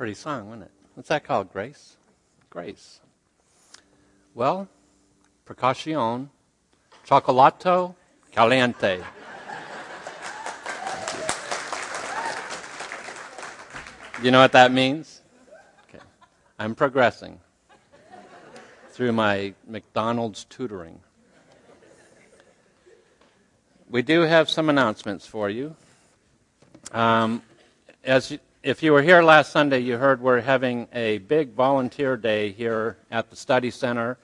pretty song, wasn't it? What's that called, Grace? Grace. Well, Precaution, Chocolato Caliente. You know what that means? Okay. I'm progressing through my McDonald's tutoring. We do have some announcements for you. If you were here last Sunday, you heard we're having a big volunteer day here at the Study Center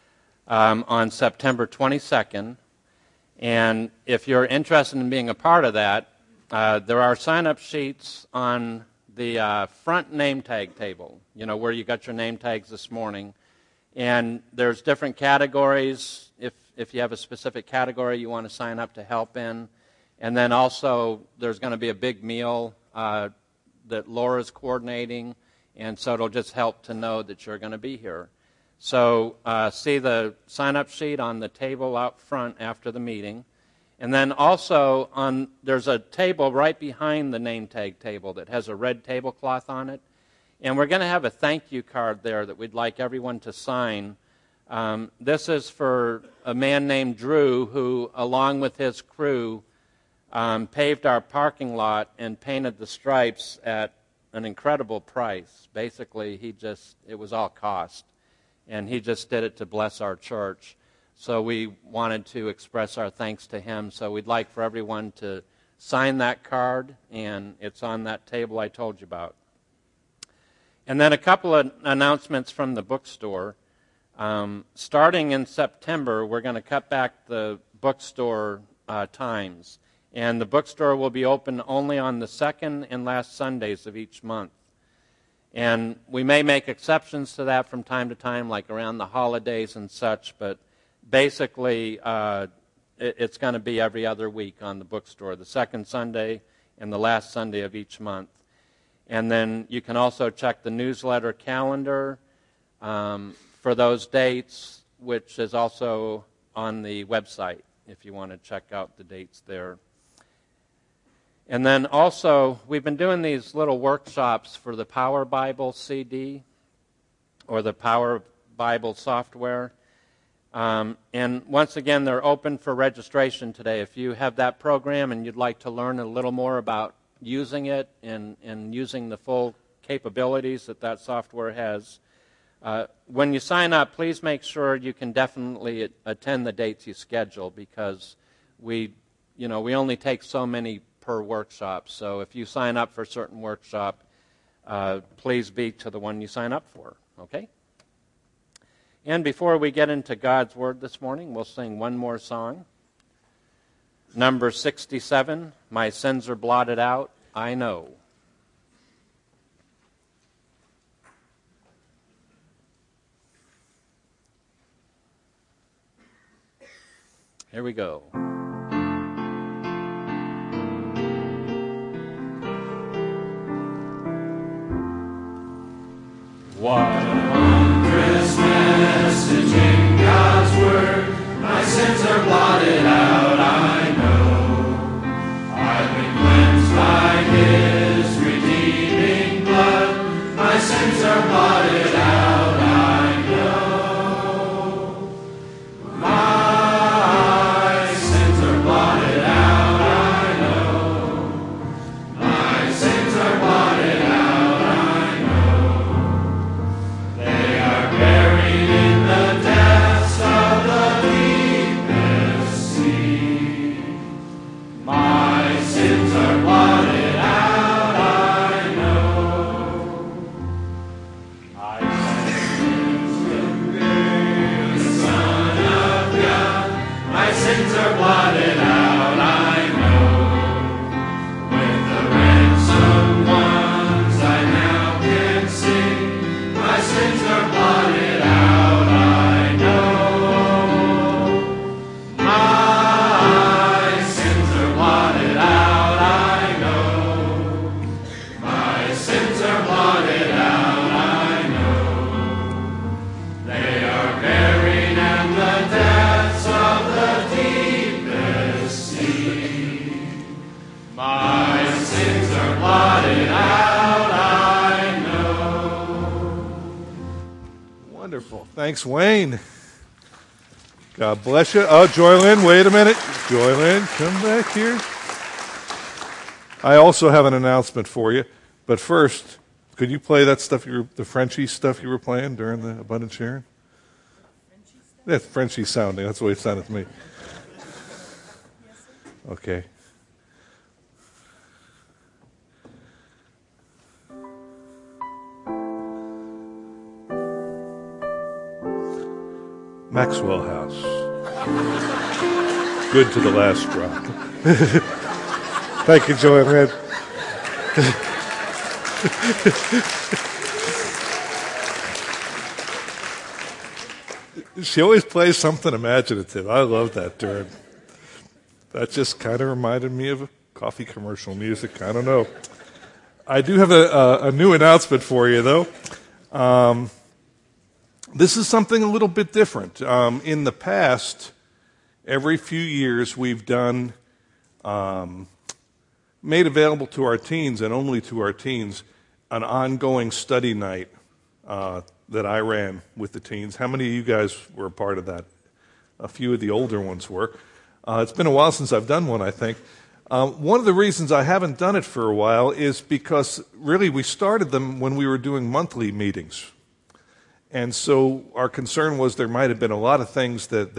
on September 22nd. And if you're interested in being a part of that, there are sign-up sheets on the front name tag table, you know, where you got your name tags this morning. And there's different categories if you have a specific category you want to sign up to help in. And then also there's going to be a big meal that Laura's coordinating, and so it'll just help to know that you're going to be here. So see the sign-up sheet on the table out front after the meeting. And then also there's a table right behind the name tag table that has a red tablecloth on it. And we're going to have a thank you card there that we'd like everyone to sign. This is for a man named Drew who, along with his crew, paved our parking lot and painted the stripes at an incredible price. Basically, it was all cost. And he just did it to bless our church. So we wanted to express our thanks to him. So we'd like for everyone to sign that card, and it's on that table I told you about. And then a couple of announcements from the bookstore. Starting in September, we're going to cut back the bookstore times. And the bookstore will be open only on the second and last Sundays of each month. And we may make exceptions to that from time to time, like around the holidays and such, but basically it's going to be every other week on the bookstore, the second Sunday and the last Sunday of each month. And then you can also check the newsletter calendar for those dates, which is also on the website if you want to check out the dates there. And then also, we've been doing these little workshops for the Power Bible CD or the Power Bible software. And once again, they're open for registration today. If you have that program and you'd like to learn a little more about using it and using the full capabilities that software has, when you sign up, please make sure you can definitely attend the dates you schedule, because we only take so many per workshop. So if you sign up for a certain workshop, please be to the one you sign up for, okay? And before we get into God's Word this morning, we'll sing one more song. Number 67, My Sins Are Blotted Out, I Know. Here we go. What a wondrous message in God's Word. My sins are blotted out, I know. I've been cleansed by His redeeming blood. My sins are blotted out, I know. My sins are blotted out, I know. My sins are blotted out, I know. They are buried in the depths of the deepest sea. My sins are blotted out, I know. I sense the Son of God. My sins are blotted out, I know. With the ransomed ones I now can sing. My sins are blotted out, I know. My sins are blotted out, I know. My sins are blotted out, I know. They are buried in the depths of the deepest sea. My sins are blotted out, I know. Wonderful. Thanks, Wayne. God bless you. Oh, Joylyn, wait a minute. Joylyn, come back here. I also have an announcement for you. But first, could you play that stuff, the Frenchie stuff you were playing during the Abundant Sharing? That's Frenchy sounding. That's the way it sounded to me. Okay. Maxwell House. Good to the last drop. Thank you, Joanne. She always plays something imaginative. I love that during. That just kind of reminded me of a coffee commercial music. I don't know. I do have a new announcement for you, though. This is something a little bit different. In the past, every few years we've done, made available to our teens and only to our teens, an ongoing study night that I ran with the teens. How many of you guys were a part of that? A few of the older ones were. It's been a while since I've done one, I think. One of the reasons I haven't done it for a while is because really we started them when we were doing monthly meetings. And so our concern was there might have been a lot of things that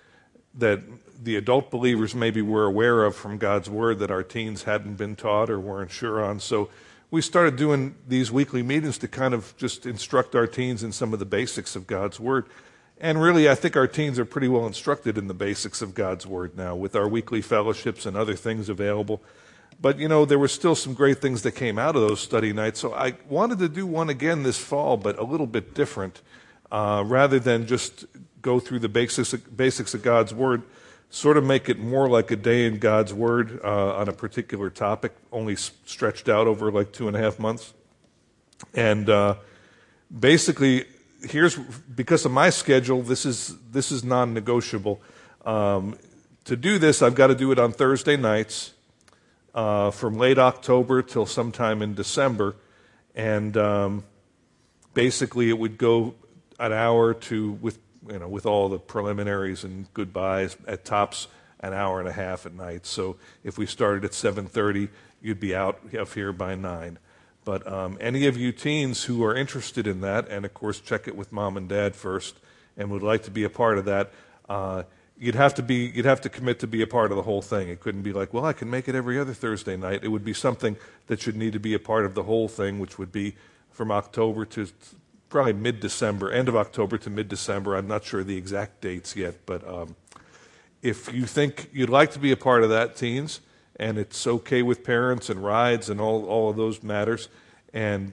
the adult believers maybe were aware of from God's Word that our teens hadn't been taught or weren't sure on. So we started doing these weekly meetings to kind of just instruct our teens in some of the basics of God's Word. And really, I think our teens are pretty well instructed in the basics of God's Word now with our weekly fellowships and other things available. But, you know, there were still some great things that came out of those study nights. So I wanted to do one again this fall, but a little bit different. Rather than just go through the basics of God's Word, sort of make it more like a day in God's Word on a particular topic, only stretched out over like 2.5 months. And basically, because of my schedule, this is non-negotiable. To do this, I've got to do it on Thursday nights from late October till sometime in December, and basically it would go an hour to with all the preliminaries and goodbyes, at tops an hour and a half at night. So if we started at 7:30, you'd be out of here by 9. But any of you teens who are interested in that, and of course check it with mom and dad first, and would like to be a part of that, you'd have to commit to be a part of the whole thing. It couldn't be like, well, I can make it every other Thursday night. It would be something that should need to be a part of the whole thing, which would be from October to probably mid-December, end of October to mid-December. I'm not sure the exact dates yet, but if you think you'd like to be a part of that, teens, and it's okay with parents and rides and all of those matters, and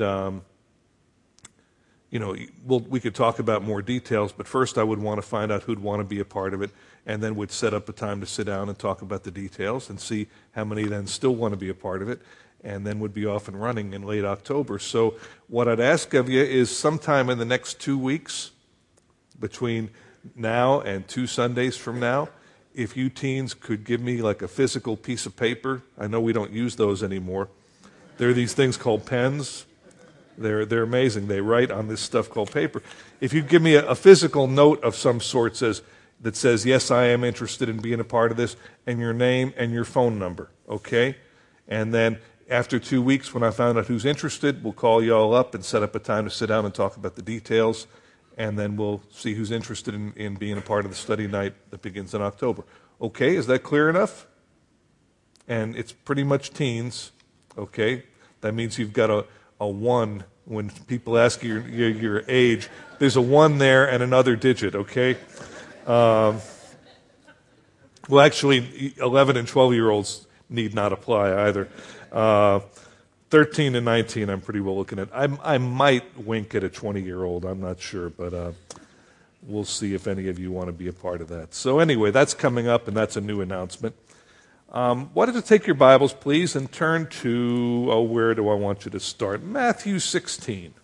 we could talk about more details, but first I would want to find out who'd want to be a part of it, and then we'd set up a time to sit down and talk about the details and see how many then still want to be a part of it, and then would be off and running in late October. So what I'd ask of you is sometime in the next 2 weeks, between now and 2 Sundays from now, if you teens could give me like a physical piece of paper. I know we don't use those anymore. There are these things called pens. They're amazing. They write on this stuff called paper. If you give me a physical note of some sort that says, yes, I am interested in being a part of this, and your name and your phone number, okay? And then after 2 weeks, when I found out who's interested, we'll call you all up and set up a time to sit down and talk about the details, and then we'll see who's interested in being a part of the study night that begins in October. Okay, is that clear enough? And it's pretty much teens, okay? That means you've got a 1. When people ask you your age, there's a 1 there and another digit, okay? Well, actually, 11 and 12-year-olds need not apply either. 13 and 19, I'm pretty well looking at. I might wink at a 20-year-old. I'm not sure, but we'll see if any of you want to be a part of that. So anyway, that's coming up, and that's a new announcement. Why don't you take your Bibles, please, and turn to, where do I want you to start? Matthew 16.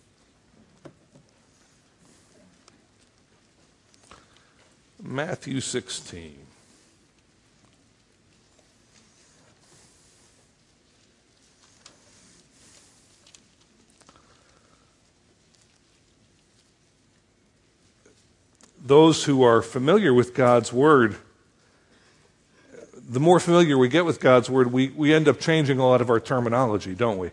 Matthew 16. those who are familiar with God's Word, the more familiar we get with God's Word, we end up changing a lot of our terminology, don't we?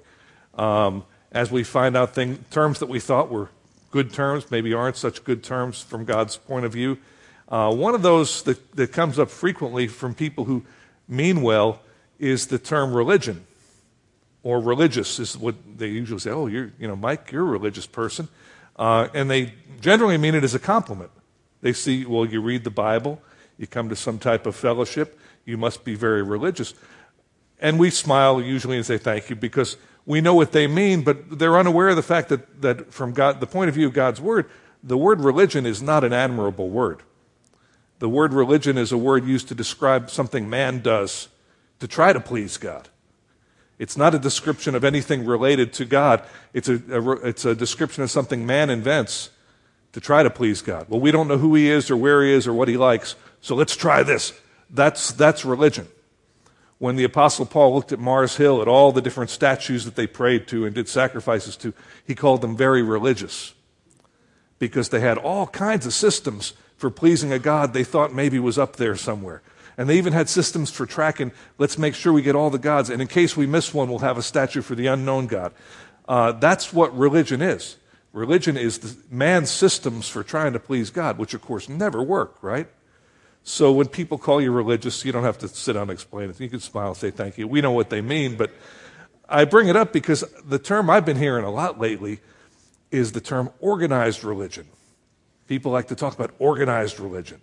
As we find out terms that we thought were good terms maybe aren't such good terms from God's point of view. One of those that comes up frequently from people who mean well is the term religion, or religious is what they usually say. Oh, Mike, you're a religious person. And they generally mean it as a compliment. They see, well, you read the Bible, you come to some type of fellowship, you must be very religious. And we smile usually and say thank you because we know what they mean, but they're unaware of the fact that from the point of view of God's Word, the word religion is not an admirable word. The word religion is a word used to describe something man does to try to please God. It's not a description of anything related to God. It's a description of something man invents to try to please God. Well, we don't know who he is or where he is or what he likes, so let's try this. That's religion. When the Apostle Paul looked at Mars Hill, at all the different statues that they prayed to and did sacrifices to, he called them very religious because they had all kinds of systems for pleasing a God they thought maybe was up there somewhere. And they even had systems for tracking, let's make sure we get all the gods, and in case we miss one, we'll have a statue for the unknown God. That's what religion is. Religion is man's systems for trying to please God, which of course never work, right? So when people call you religious, you don't have to sit down and explain it. You can smile and say thank you. We know what they mean, but I bring it up because the term I've been hearing a lot lately is the term organized religion. People like to talk about organized religion.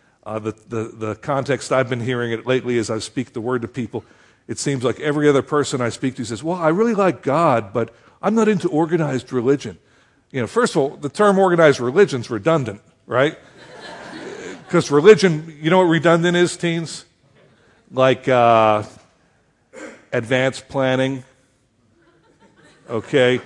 The context I've been hearing it lately as I speak the word to people, it seems like every other person I speak to says, well, I really like God, but I'm not into organized religion. First of all, the term organized religion is redundant, right? Because religion, you know what redundant is, teens? Like advanced planning, okay?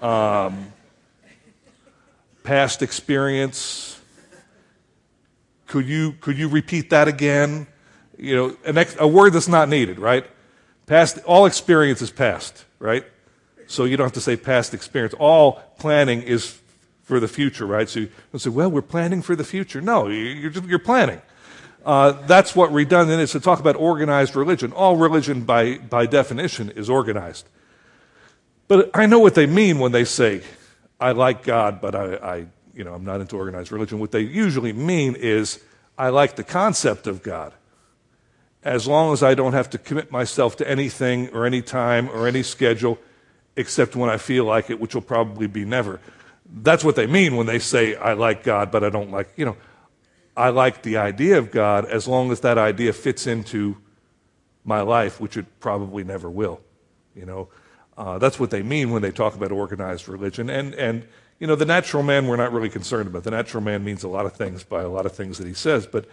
Past experience. Could you repeat that again? A word that's not needed, right? Past, all experience is past, right? So you don't have to say past experience. All planning is for the future, right? So you don't say, well, we're planning for the future. No, you're planning. That's what redundant is. To talk about organized religion. All religion, by definition, is organized. But I know what they mean when they say, I like God, but I'm not into organized religion. What they usually mean is, I like the concept of God. As long as I don't have to commit myself to anything or any time or any schedule, except when I feel like it, which will probably be never. That's what they mean when they say, I like God, but I don't like, I like the idea of God as long as that idea fits into my life, which it probably never will. That's what they mean when they talk about organized religion. And the natural man we're not really concerned about. The natural man means a lot of things by a lot of things that he says. But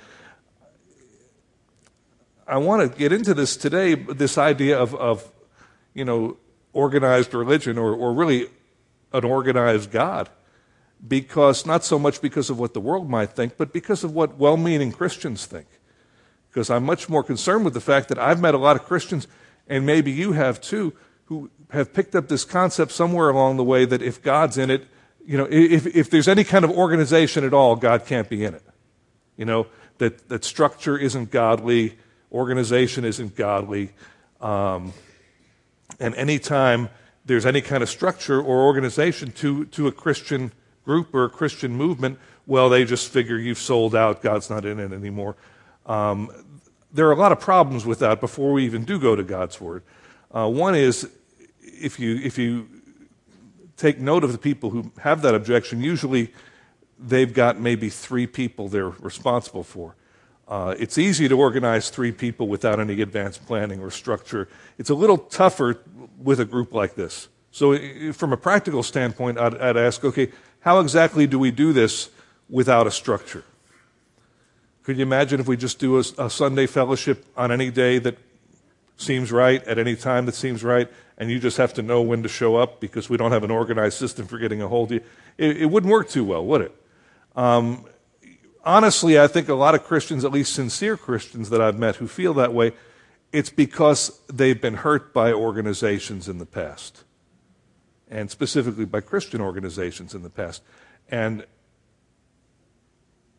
I want to get into this today, this idea of organized religion or really an organized God. Not so much because of what the world might think, but because of what well-meaning Christians think. Because I'm much more concerned with the fact that I've met a lot of Christians, and maybe you have too, who have picked up this concept somewhere along the way that if God's in it, if there's any kind of organization at all, God can't be in it. That structure isn't godly, organization isn't godly, and any time there's any kind of structure or organization to a Christian group or a Christian movement, well, they just figure you've sold out, God's not in it anymore. There are a lot of problems with that before we even do go to God's Word. One is, if you take note of the people who have that objection, usually they've got maybe 3 people they're responsible for. It's easy to organize 3 people without any advanced planning or structure. It's a little tougher with a group like this. So from a practical standpoint, I'd ask, okay, how exactly do we do this without a structure? Could you imagine if we just do a Sunday fellowship on any day that seems right, at any time that seems right, and you just have to know when to show up because we don't have an organized system for getting a hold of you? It wouldn't work too well, would it? Honestly, I think a lot of Christians, at least sincere Christians that I've met who feel that way, it's because they've been hurt by organizations in the past, and specifically by Christian organizations in the past. And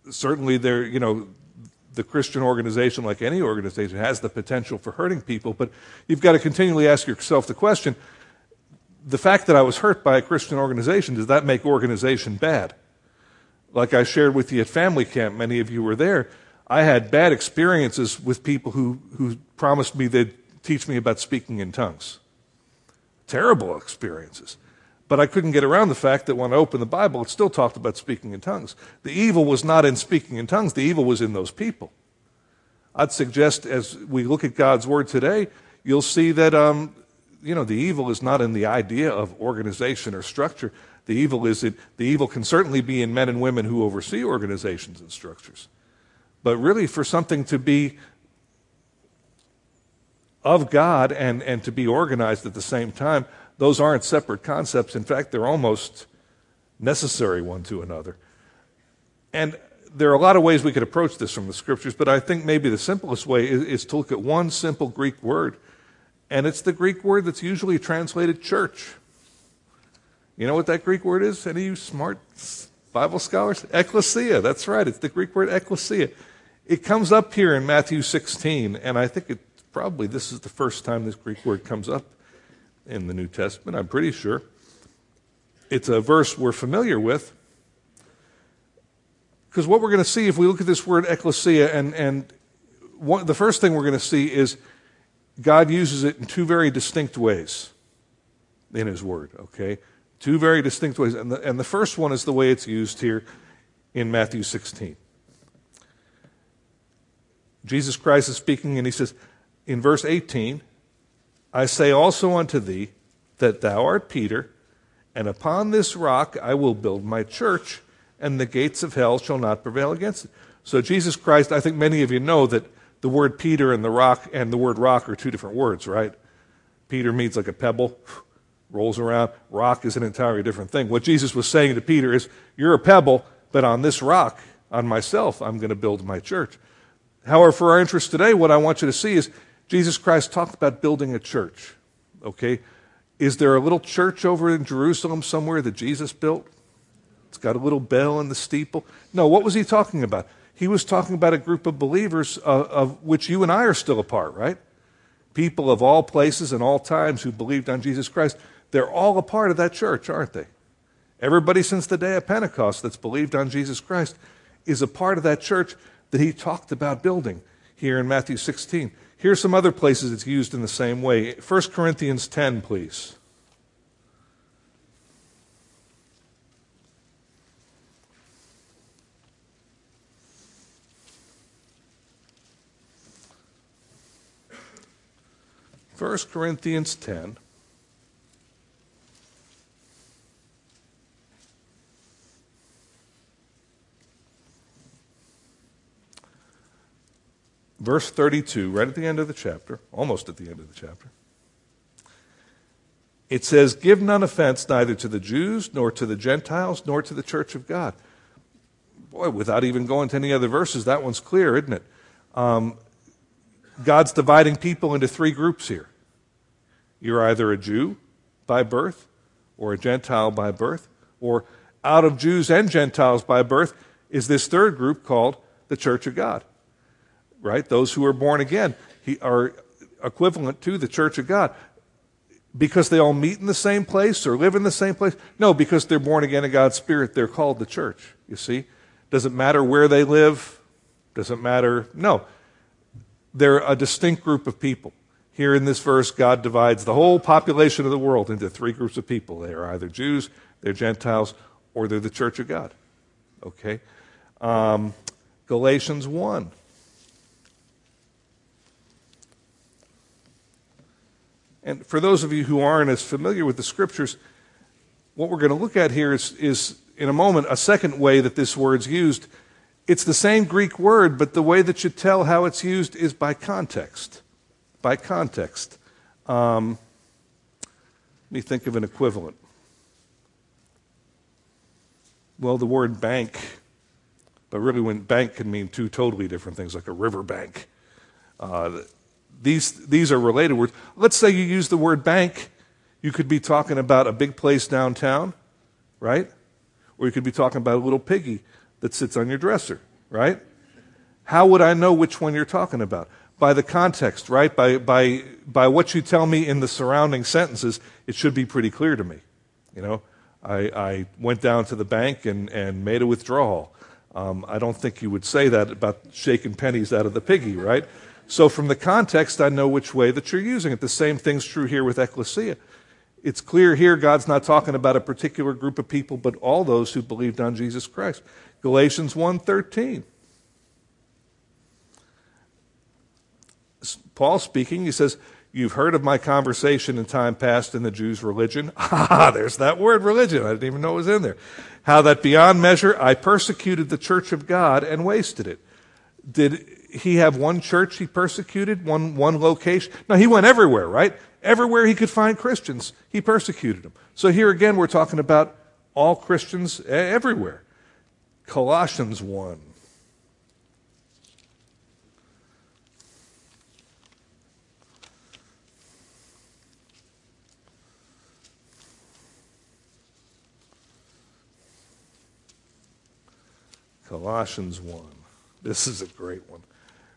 certainly the Christian organization, like any organization, has the potential for hurting people, but you've got to continually ask yourself the question, the fact that I was hurt by a Christian organization, does that make organization bad? Like I shared with you at family camp, many of you were there, I had bad experiences with people who promised me they'd teach me about speaking in tongues. Terrible experiences. But I couldn't get around the fact that when I opened the Bible, it still talked about speaking in tongues. The evil was not in speaking in tongues. The evil was in those people. I'd suggest as we look at God's Word today, you'll see that the evil is not in the idea of organization or structure. The evil can certainly be in men and women who oversee organizations and structures. But really, for something to be of God and to be organized at the same time, those aren't separate concepts. In fact, they're almost necessary one to another. And there are a lot of ways we could approach this from the Scriptures, but I think maybe the simplest way is to look at one simple Greek word, and it's the Greek word that's usually translated church. You know what that Greek word is? Any of you smart Bible scholars? Ecclesia, that's right. It's the Greek word ecclesia. It comes up here in Matthew 16, and I think this is the first time this Greek word comes up in the New Testament, I'm pretty sure. It's a verse we're familiar with. Because what we're going to see if we look at this word ecclesia, the first thing we're going to see is God uses it in two very distinct ways in His Word, okay? Two very distinct ways. And the first one is the way it's used here in Matthew 16. Jesus Christ is speaking, and He says, in verse 18, I say also unto thee that thou art Peter, and upon this rock I will build my church, and the gates of hell shall not prevail against it. So Jesus Christ, I think many of you know that the word Peter and the word rock are two different words, right? Peter means like a pebble, rolls around. Rock is an entirely different thing. What Jesus was saying to Peter is, you're a pebble, but on this rock, on myself, I'm going to build my church. However, for our interest today, what I want you to see is Jesus Christ talked about building a church, okay? Is there a little church over in Jerusalem somewhere that Jesus built? It's got a little bell in the steeple. No, what was He talking about? He was talking about a group of believers of which you and I are still a part, right? People of all places and all times who believed on Jesus Christ. They're all a part of that church, aren't they? Everybody since the day of Pentecost that's believed on Jesus Christ is a part of that church that He talked about building here in Matthew 16. Here's some other places it's used in the same way. 1 Corinthians 10, please. First Corinthians 10. Verse 32, right at the end of the chapter, almost at the end of the chapter. It says, give none offense neither to the Jews, nor to the Gentiles, nor to the church of God. Boy, without even going to any other verses, that one's clear, isn't it? God's dividing people into three groups here. You're either a Jew by birth, or a Gentile by birth, or out of Jews and Gentiles by birth is this third group called the church of God. Right? Those who are born again are equivalent to the church of God. Because they all meet in the same place or live in the same place? No, because they're born again in God's Spirit, they're called the church, you see? Does it matter where they live? Does it matter? No. They're a distinct group of people. Here in this verse, God divides the whole population of the world into three groups of people. They are either Jews, they're Gentiles, or they're the church of God. Okay? Galatians 1. And for those of you who aren't as familiar with the Scriptures, what we're going to look at here is in a moment, a second way that this word's used. It's the same Greek word, but the way that you tell how it's used is by context. By context. Let me think of an equivalent. Well, the word bank, but really when bank can mean two totally different things, like a river bank. These are related words. Let's say you use the word bank. You could be talking about a big place downtown, right? Or you could be talking about a little piggy that sits on your dresser. right? How would I know which one you're talking about? By the context, right? By what you tell me in the surrounding sentences, it should be pretty clear to me. You know, I went down to the bank and made a withdrawal. I don't think you would say that about shaking pennies out of the piggy, right? So from the context, I know which way that you're using it. The same thing's true here with ecclesia. It's clear here God's not talking about a particular group of people, but all those who believed on Jesus Christ. Galatians 1:13. Paul speaking, he says, you've heard of my conversation in time past in the Jews' religion. Ah, there's that word religion. I didn't even know it was in there. How that beyond measure I persecuted the church of God and wasted it. Did he have one church he persecuted, one location? No, he went everywhere, right? Everywhere he could find Christians, he persecuted them. So here again, we're talking about all Christians everywhere. Colossians 1. Colossians 1. This is a great one.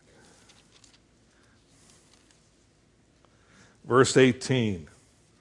Verse 18.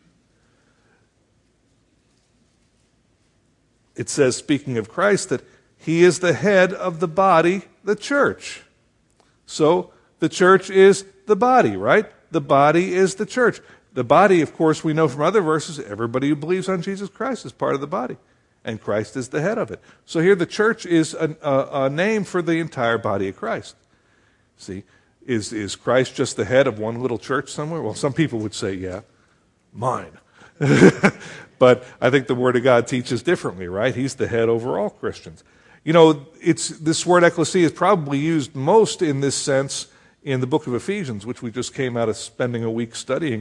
It says, speaking of Christ, that he is the head of the body, the church. So the church is the body, right? The body is the church. The body, of course, we know from other verses, everybody who believes on Jesus Christ is part of the body. And Christ is the head of it. So here the church is a name for the entire body of Christ. See, is Christ just the head of one little church somewhere? Well, some people would say, yeah, mine. But I think the Word of God teaches differently, right? He's the head over all Christians. You know, this word ecclesia is probably used most in this sense in the book of Ephesians, which we just came out of spending a week studying.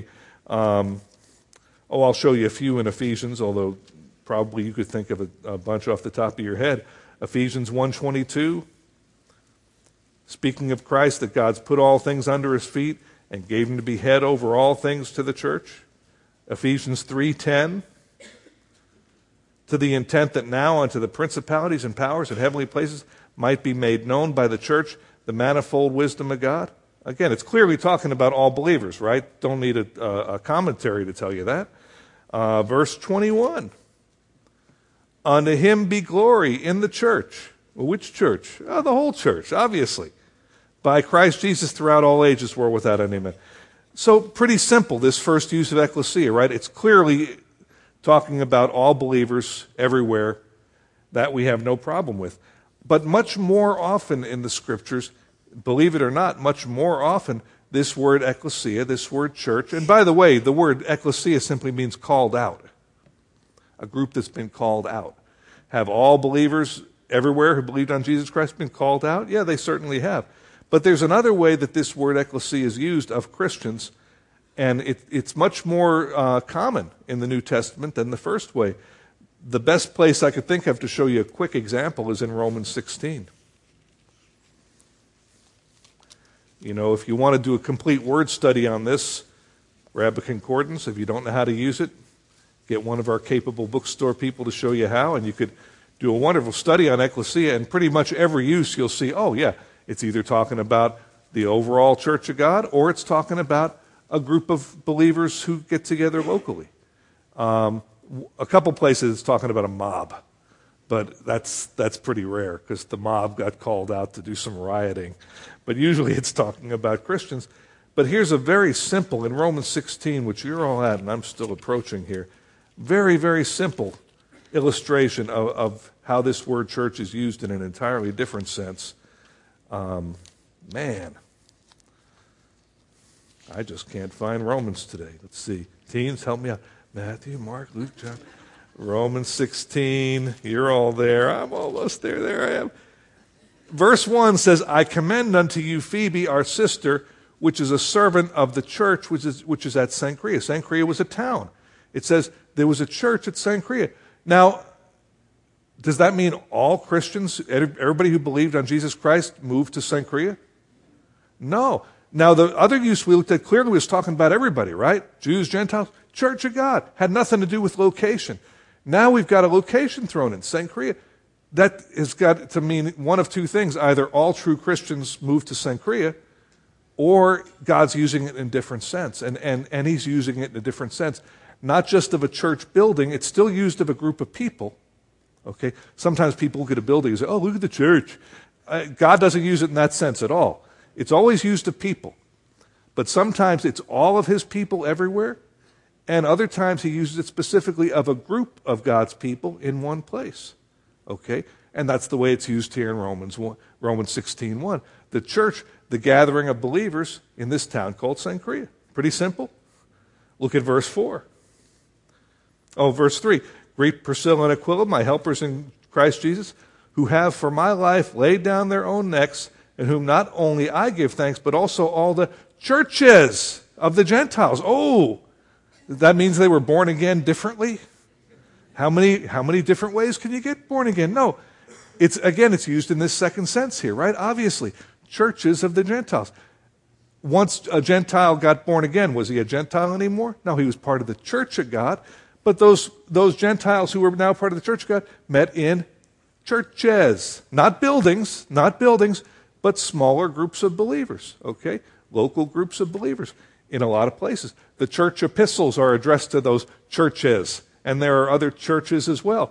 I'll show you a few in Ephesians, although probably you could think of a bunch off the top of your head. Ephesians 1:22, speaking of Christ, that God's put all things under his feet and gave him to be head over all things to the church. Ephesians 3:10, to the intent that now unto the principalities and powers in heavenly places might be made known by the church the manifold wisdom of God. Again, it's clearly talking about all believers, right? Don't need a commentary to tell you that. Verse 21. Unto him be glory in the church. Well, which church? Oh, the whole church, obviously. By Christ Jesus throughout all ages, world without end. Amen. So pretty simple, this first use of ecclesia, right? It's clearly talking about all believers everywhere. That we have no problem with. But much more often in the Scriptures, believe it or not, much more often, this word ecclesia, this word church, and by the way, the word ecclesia simply means called out. A group that's been called out. Have all believers everywhere who believed on Jesus Christ been called out? Yeah, they certainly have. But there's another way that this word ecclesia is used of Christians, and it's much more common in the New Testament than the first way. The best place I could think of to show you a quick example is in Romans 16. You know, if you want to do a complete word study on this, grab a concordance. If you don't know how to use it, get one of our capable bookstore people to show you how, and you could do a wonderful study on ecclesia, and pretty much every use you'll see, oh yeah, it's either talking about the overall church of God, or it's talking about a group of believers who get together locally. A couple places it's talking about a mob, but that's pretty rare because the mob got called out to do some rioting. But usually it's talking about Christians. But here's a very simple, in Romans 16, which you're all at, and I'm still approaching here, very, very simple illustration of how this word church is used in an entirely different sense. Man, I just can't find Romans today. Let's see. Teens, help me out. Matthew, Mark, Luke, John. Romans 16. You're all there. I'm almost there. There I am. Verse 1 says, I commend unto you Phoebe, our sister, which is a servant of the church, which is at Cenchrea. Cenchrea was a town. It says there was a church at Cenchrea. Now, does that mean all Christians, everybody who believed on Jesus Christ, moved to Cenchrea? No. Now, the other use we looked at clearly was talking about everybody, right? Jews, Gentiles, Church of God. Had nothing to do with location. Now we've got a location thrown in, Cenchrea. that has got to mean one of two things. Either all true Christians move to Cenchrea, or God's using it in a different sense. And he's using it in a different sense. Not just of a church building, it's still used of a group of people. Okay? Sometimes people look at a building and say, oh, look at the church. God doesn't use it in that sense at all. It's always used of people. But sometimes it's all of his people everywhere, and other times he uses it specifically of a group of God's people in one place. Okay? And that's the way it's used here in Romans 16:1. The church, the gathering of believers in this town called Cenchrea. Pretty simple. Look at verse 4. Oh, verse 3. Greet Priscilla and Aquila, my helpers in Christ Jesus, who have for my life laid down their own necks, and whom not only I give thanks, but also all the churches of the Gentiles. Oh, that means they were born again differently? How many different ways can you get born again? No. It's used in this second sense here, right? Obviously, churches of the Gentiles. Once a Gentile got born again, was he a Gentile anymore? No, he was part of the church of God. But those Gentiles who were now part of the church of God met in churches. Not buildings, but smaller groups of believers, okay? Local groups of believers in a lot of places. The church epistles are addressed to those churches, and there are other churches as well.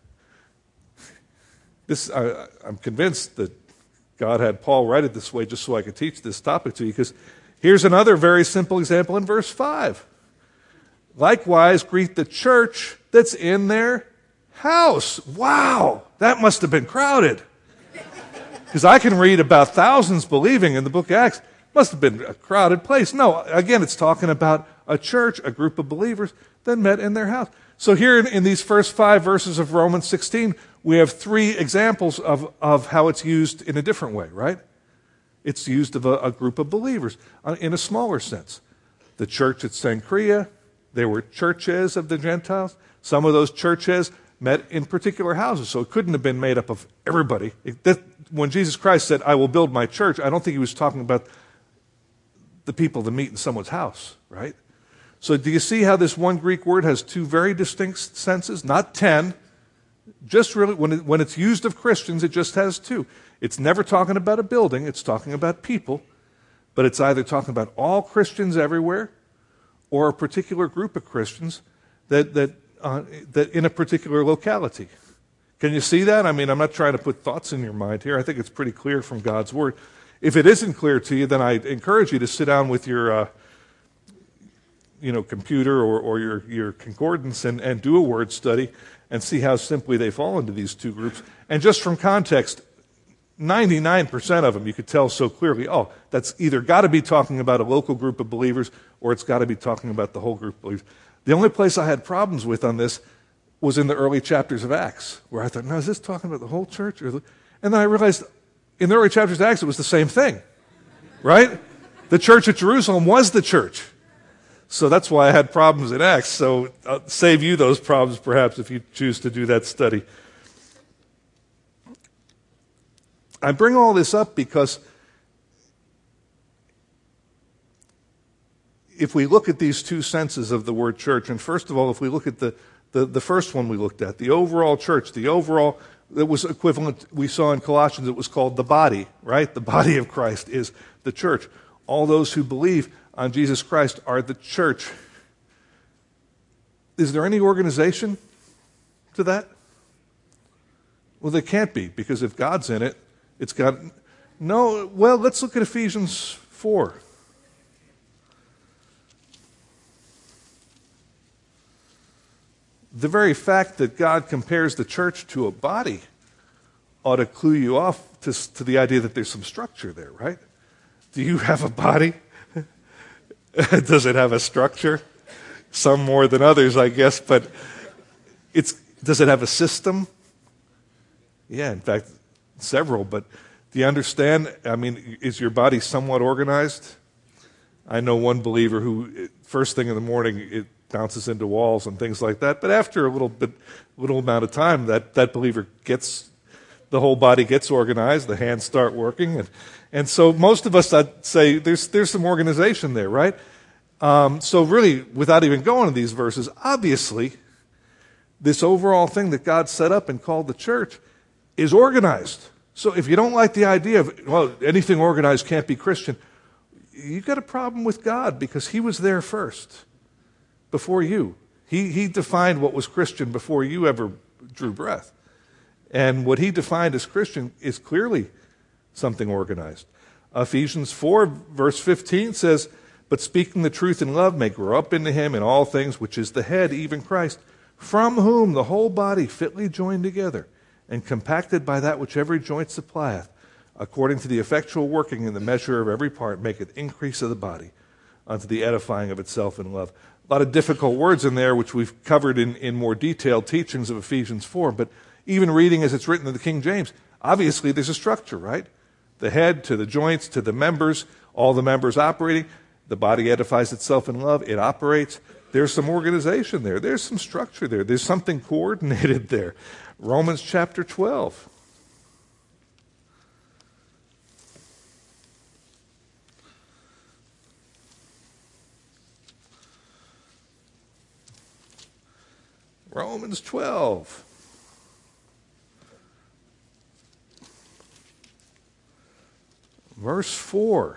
I'm convinced that God had Paul write it this way just so I could teach this topic to you, because here's another very simple example in verse 5. Likewise, greet the church that's in their house. Wow, that must have been crowded. Because I can read about thousands believing in the book of Acts. Must have been a crowded place. No, again, it's talking about a church, a group of believers that met in their house. So here in these first 5 verses of Romans 16, we have 3 examples of how it's used in a different way, right? It's used of a group of believers in a smaller sense. The church at Cenchrea, there were churches of the Gentiles. Some of those churches met in particular houses, so it couldn't have been made up of everybody. When Jesus Christ said, I will build my church, I don't think he was talking about the people that meet in someone's house, right? So do you see how this one Greek word has 2 very distinct senses? Not 10. Just really, when it's used of Christians, it just has 2. It's never talking about a building, it's talking about people, but it's either talking about all Christians everywhere or a particular group of Christians that in a particular locality. Can you see that? I mean, I'm not trying to put thoughts in your mind here. I think it's pretty clear from God's Word. If it isn't clear to you, then I encourage you to sit down with your computer or your concordance and do a word study and see how simply they fall into these 2 groups. And just from context, 99% of them you could tell so clearly, oh, that's either got to be talking about a local group of believers or it's got to be talking about the whole group of believers. The only place I had problems with on this was in the early chapters of Acts, where I thought, now is this talking about the whole church? And then I realized in the early chapters of Acts it was the same thing, right? The church at Jerusalem was the church. So that's why I had problems in Acts. So I'll save you those problems perhaps if you choose to do that study. I bring all this up because if we look at these 2 senses of the word church, and first of all, if we look at the first one we looked at, the overall church, the overall, that was equivalent, we saw in Colossians, it was called the body, right? The body of Christ is the church. All those who believe on Jesus Christ are the church. Is there any organization to that? Well, there can't be, because if God's in it, it's got no. Well, let's look at Ephesians 4. The very fact that God compares the church to a body ought to clue you off to the idea that there's some structure there, right? Do you have a body? Does it have a structure? Some more than others, I guess, but does it have a system? Yeah, in fact, several, but do you understand? I mean, is your body somewhat organized? I know one believer who, first thing in the morning, it bounces into walls and things like that, but after a little amount of time, that believer the whole body gets organized, the hands start working, and so most of us, I'd say, there's some organization there, right? So really, without even going to these verses, obviously, this overall thing that God set up and called the church is organized. So if you don't like the idea of, well, anything organized can't be Christian, you've got a problem with God, because he was there first, before you. He defined what was Christian before you ever drew breath. And what he defined as Christian is clearly something organized. Ephesians 4, verse 15 says, "But speaking the truth in love may grow up into him in all things, which is the head, even Christ, from whom the whole body fitly joined together and compacted by that which every joint supplieth, according to the effectual working in the measure of every part, maketh increase of the body unto the edifying of itself in love." A lot of difficult words in there, which we've covered in more detailed teachings of Ephesians 4, but even reading as it's written in the King James, obviously there's a structure, right? The head to the joints to the members, all the members operating. The body edifies itself in love. It operates. There's some organization there. There's some structure there. There's something coordinated there. Romans chapter 12. Romans 12. Verse 4.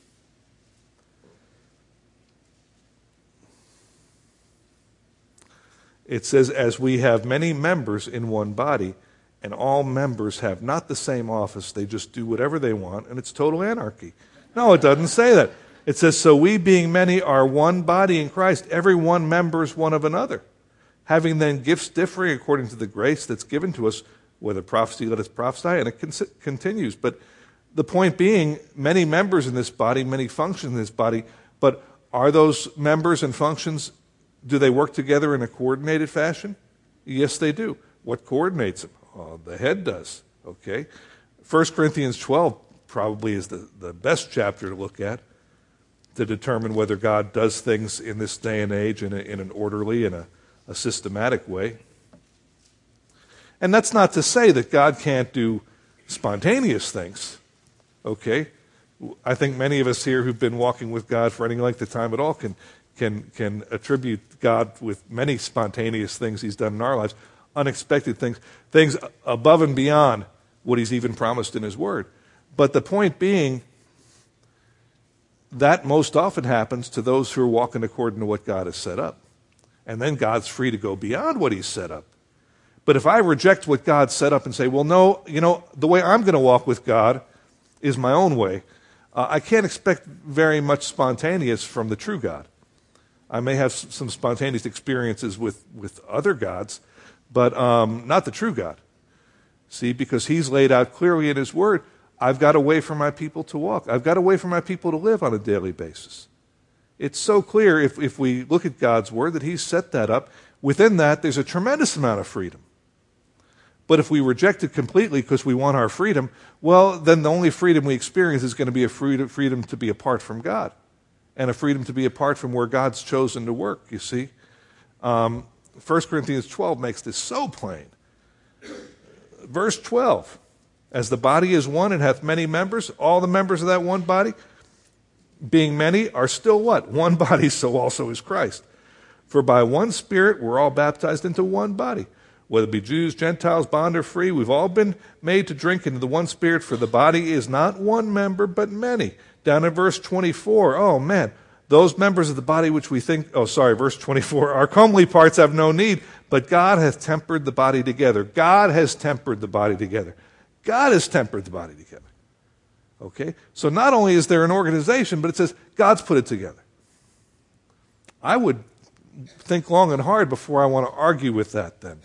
It says, "As we have many members in one body, and all members have not the same office, they just do whatever they want, and it's total anarchy." No, it doesn't say that. It says, "So we, being many, are one body in Christ, every one members one of another. Having then gifts differing according to the grace that's given to us, whether prophecy, let us prophesy," and it continues. But the point being, many members in this body, many functions in this body, but are those members and functions, do they work together in a coordinated fashion? Yes, they do. What coordinates them? Oh, the head does. Okay. 1 Corinthians 12 probably is the best chapter to look at to determine whether God does things in this day and age in an orderly and a systematic way. And that's not to say that God can't do spontaneous things. Okay? I think many of us here who've been walking with God for any length of time at all can attribute God with many spontaneous things he's done in our lives, unexpected things above and beyond what he's even promised in his word. But the point being, that most often happens to those who are walking according to what God has set up. And then God's free to go beyond what he's set up. But if I reject what God set up and say, well, no, the way I'm going to walk with God is my own way, I can't expect very much spontaneous from the true God. I may have some spontaneous experiences with other gods, but not the true God. See, because he's laid out clearly in his word, I've got a way for my people to walk. I've got a way for my people to live on a daily basis. It's so clear if we look at God's word that he's set that up. Within that, there's a tremendous amount of freedom. But if we reject it completely because we want our freedom, well, then the only freedom we experience is going to be a freedom to be apart from God and a freedom to be apart from where God's chosen to work, you see. 1 Corinthians 12 makes this so plain. Verse 12, "As the body is one and hath many members, all the members of that one body, being many, are still" what? "One body, so also is Christ. For by one Spirit we're all baptized into one body. Whether it be Jews, Gentiles, bond or free, we've all been made to drink into the one Spirit, for the body is not one member, but many." Down in verse 24, oh man, those members of the body which we think, verse 24, "Our comely parts have no need, but God hath tempered the body together." God has tempered the body together. God has tempered the body together. Okay? So not only is there an organization, but it says God's put it together. I would think long and hard before I want to argue with that then.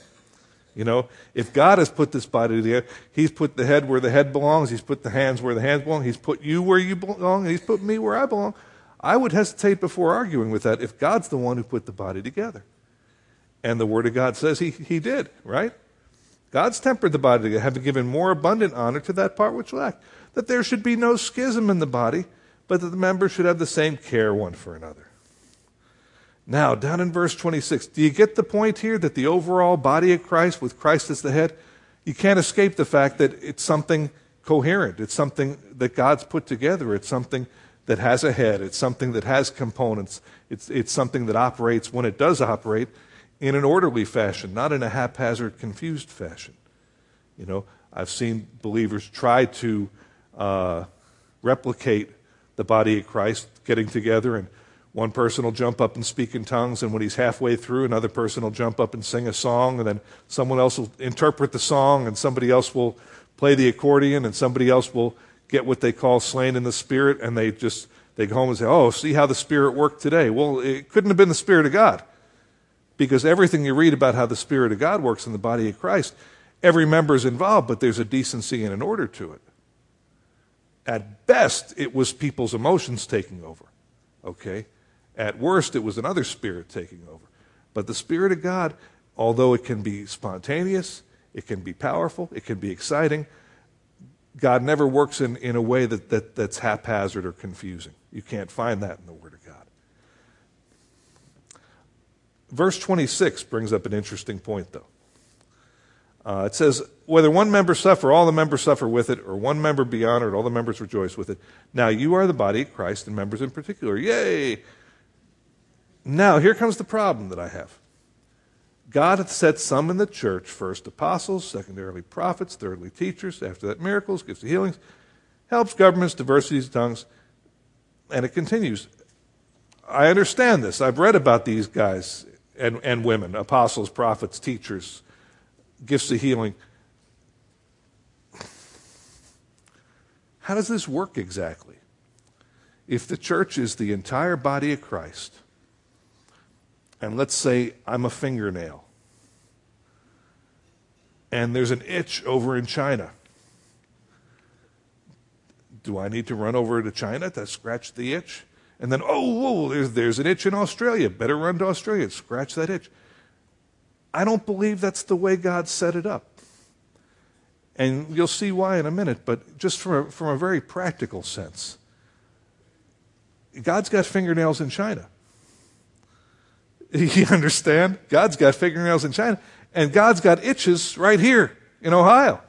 If God has put this body together, he's put the head where the head belongs, he's put the hands where the hands belong, he's put you where you belong, and he's put me where I belong. I would hesitate before arguing with that if God's the one who put the body together. And the Word of God says he did, right? God's tempered the body together, having given more abundant honor to that part which lacked, that there should be no schism in the body, but that the members should have the same care one for another. Now, down in verse 26, do you get the point here that the overall body of Christ, with Christ as the head, you can't escape the fact that it's something coherent. It's something that God's put together. It's something that has a head. It's something that has components. It's something that operates, when it does operate, in an orderly fashion, not in a haphazard, confused fashion. I've seen believers try to replicate the body of Christ, getting together, and one person will jump up and speak in tongues, and when he's halfway through, another person will jump up and sing a song, and then someone else will interpret the song, and somebody else will play the accordion, and somebody else will get what they call slain in the Spirit, and they go home and say, oh, see how the Spirit worked today. Well, it couldn't have been the Spirit of God, because everything you read about how the Spirit of God works in the body of Christ, every member is involved, but there's a decency and an order to it. At best, it was people's emotions taking over, okay? At worst, it was another spirit taking over. But the Spirit of God, although it can be spontaneous, it can be powerful, it can be exciting, God never works in a way that's haphazard or confusing. You can't find that in the Word of God. Verse 26 brings up an interesting point, though. It says, whether one member suffer, all the members suffer with it, or one member be honored, all the members rejoice with it. Now you are the body of Christ, and members in particular. Yay! Now, here comes the problem that I have. God hath set some in the church, first apostles, secondarily prophets, thirdly teachers, after that miracles, gifts of healings, helps, governments, diversities of tongues, and it continues. I understand this. I've read about these guys and women, apostles, prophets, teachers, gifts of healing. How does this work exactly? If the church is the entire body of Christ, and let's say I'm a fingernail, and there's an itch over in China, do I need to run over to China to scratch the itch? And then, there's an itch in Australia. Better run to Australia and scratch that itch. I don't believe that's the way God set it up. And you'll see why in a minute, but just from a very practical sense, God's got fingernails in China. You understand? God's got fingernails in China, and God's got itches right here in Ohio.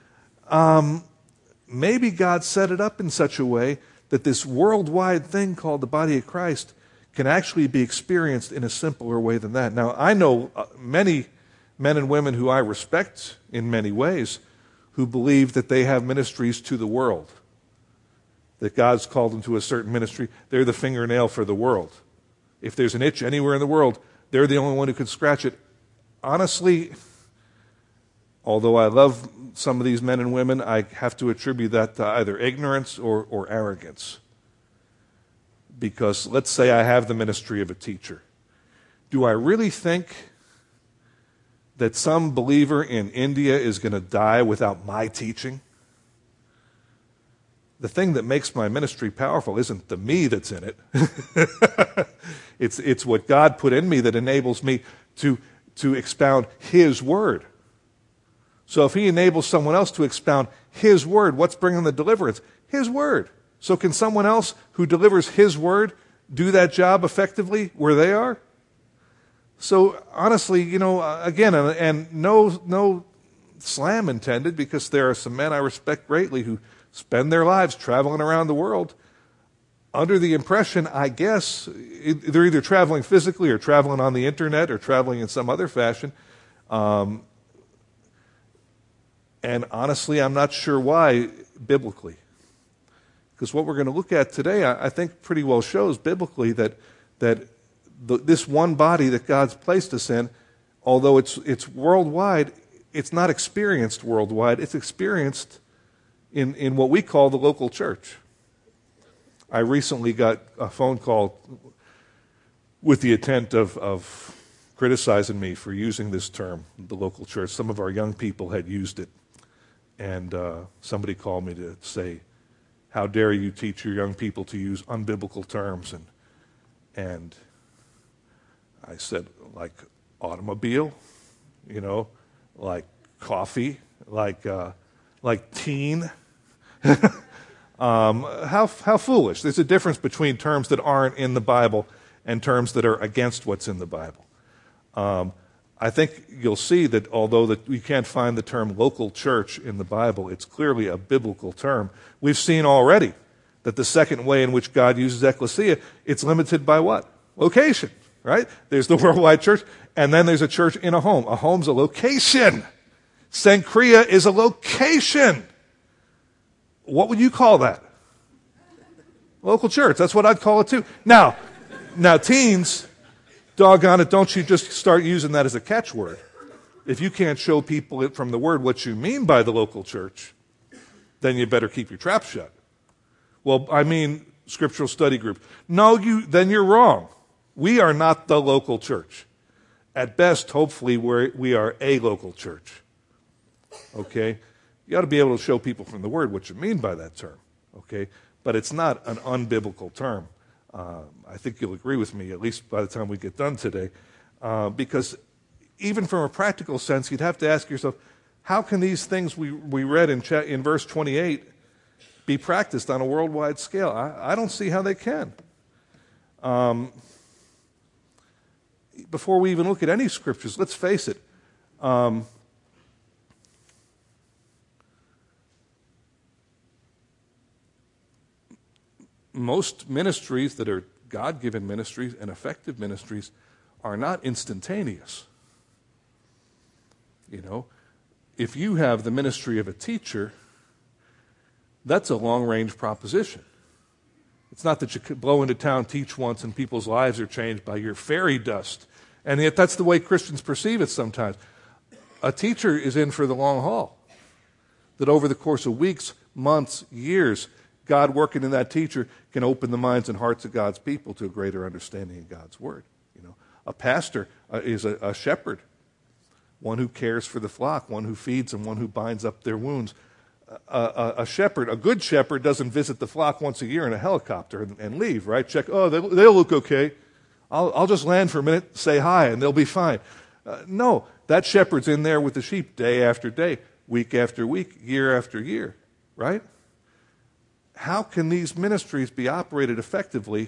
Maybe God set it up in such a way that this worldwide thing called the body of Christ can actually be experienced in a simpler way than that. Now, I know many men and women who I respect in many ways who believe that they have ministries to the world, that God's called them to a certain ministry. They're the fingernail for the world. If there's an itch anywhere in the world, they're the only one who can scratch it. Honestly, although I love some of these men and women, I have to attribute that to either ignorance or arrogance. Because let's say I have the ministry of a teacher. Do I really think that some believer in India is going to die without my teaching? The thing that makes my ministry powerful isn't the me that's in it. It's what God put in me that enables me to expound His Word. So if He enables someone else to expound His Word, what's bringing the deliverance? His Word. So can someone else who delivers His Word do that job effectively where they are? So honestly, again, and no slam intended, because there are some men I respect greatly who spend their lives traveling around the world under the impression, I guess, they're either traveling physically or traveling on the internet or traveling in some other fashion. And honestly, I'm not sure why biblically. Because what we're going to look at today, I think pretty well shows biblically that this one body that God's placed us in, although it's worldwide, it's not experienced worldwide. It's experienced in what we call the local church. I recently got a phone call with the intent of criticizing me for using this term, the local church. Some of our young people had used it, and somebody called me to say, how dare you teach your young people to use unbiblical terms? And I said, like automobile, like coffee, like teen. How foolish. There's a difference between terms that aren't in the Bible and terms that are against what's in the Bible. I think you'll see that although that we can't find the term local church in the Bible, it's clearly a biblical term. We've seen already that the second way in which God uses ecclesia, it's limited by what? Location, right? There's the worldwide church, and then there's a church in a home. A home's a location. Cenchrea is a location. What would you call that? Local church. That's what I'd call it too. Now, teens, doggone it, don't you just start using that as a catchword. If you can't show people from the Word what you mean by the local church, then you better keep your trap shut. Well, I mean scriptural study group. No, then you're wrong. We are not the local church. At best, hopefully, we are a local church. Okay? You ought to be able to show people from the Word what you mean by that term. Okay? But it's not an unbiblical term. I think you'll agree with me, at least by the time we get done today. Because even from a practical sense, you'd have to ask yourself, how can these things we read in verse 28 be practiced on a worldwide scale? I don't see how they can. Before we even look at any scriptures, let's face it. Most ministries that are God-given ministries and effective ministries are not instantaneous. You know, if you have the ministry of a teacher, that's a long-range proposition. It's not that you could blow into town, teach once, and people's lives are changed by your fairy dust. And yet that's the way Christians perceive it sometimes. A teacher is in for the long haul. That over the course of weeks, months, years, God working in that teacher can open the minds and hearts of God's people to a greater understanding of God's Word. You know, a pastor is a shepherd, one who cares for the flock, one who feeds them, one who binds up their wounds. A shepherd, a good shepherd, doesn't visit the flock once a year in a helicopter and leave, right? Check, they'll look okay. I'll just land for a minute, say hi, and they'll be fine. No, that shepherd's in there with the sheep day after day, week after week, year after year, right? How can these ministries be operated effectively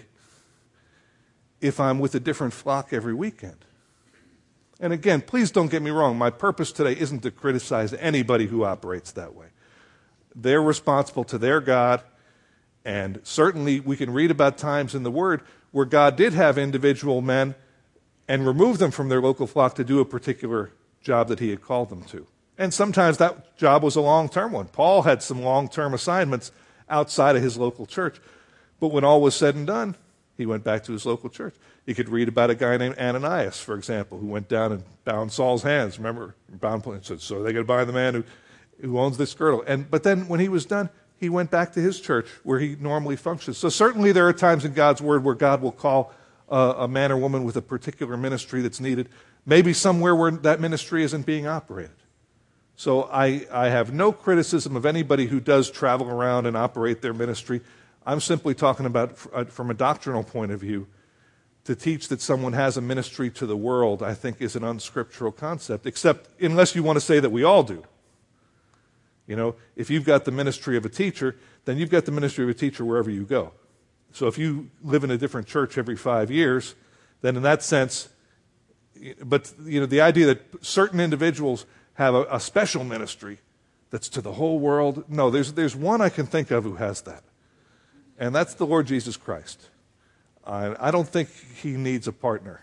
if I'm with a different flock every weekend? And again, please don't get me wrong. My purpose today isn't to criticize anybody who operates that way. They're responsible to their God, and certainly we can read about times in the Word where God did have individual men and remove them from their local flock to do a particular job that He had called them to. And sometimes that job was a long-term one. Paul had some long-term assignments outside of his local church. But when all was said and done, he went back to his local church. You could read about a guy named Ananias, for example, who went down and bound Saul's hands. Remember? Bound, so they got to bind the man who owns this girdle. But then when he was done, he went back to his church where he normally functions. So certainly there are times in God's Word where God will call a man or woman with a particular ministry that's needed, maybe somewhere where that ministry isn't being operated. So I have no criticism of anybody who does travel around and operate their ministry. I'm simply talking about, from a doctrinal point of view, to teach that someone has a ministry to the world, I think, is an unscriptural concept, except unless you want to say that we all do. You know, if you've got the ministry of a teacher, then you've got the ministry of a teacher wherever you go. So if you live in a different church every 5 years, then in that sense, but you know, the idea that certain individuals have a special ministry that's to the whole world, no, there's one I can think of who has that, and that's the Lord Jesus Christ. I don't think He needs a partner,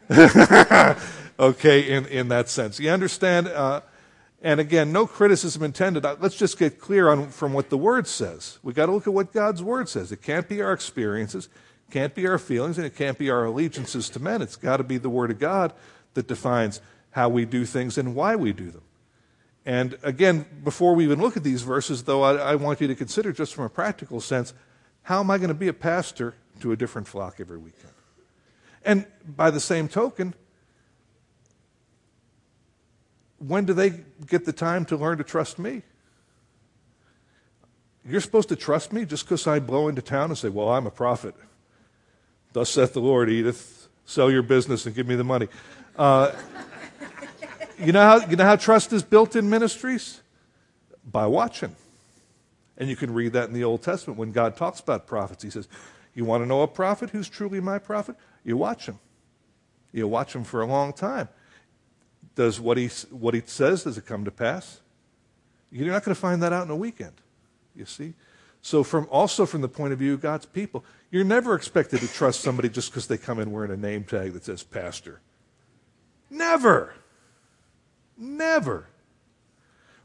okay, in that sense. You understand? And again, no criticism intended. Let's just get clear from what the Word says. We've got to look at what God's Word says. It can't be our experiences, can't be our feelings, and it can't be our allegiances to men. It's got to be the Word of God that defines how we do things and why we do them. And again, before we even look at these verses, though, I want you to consider, just from a practical sense, how am I going to be a pastor to a different flock every weekend? And by the same token, when do they get the time to learn to trust me? You're supposed to trust me just because I blow into town and say, well, I'm a prophet. Thus saith the Lord, Edith, sell your business and give me the money. You know how trust is built in ministries? By watching. And you can read that in the Old Testament when God talks about prophets. He says, you want to know a prophet who's truly my prophet? You watch him. You watch him for a long time. Does what he says, does it come to pass? You're not going to find that out in a weekend, you see? So also from the point of view of God's people, you're never expected to trust somebody just because they come in wearing a name tag that says pastor. Never. Never.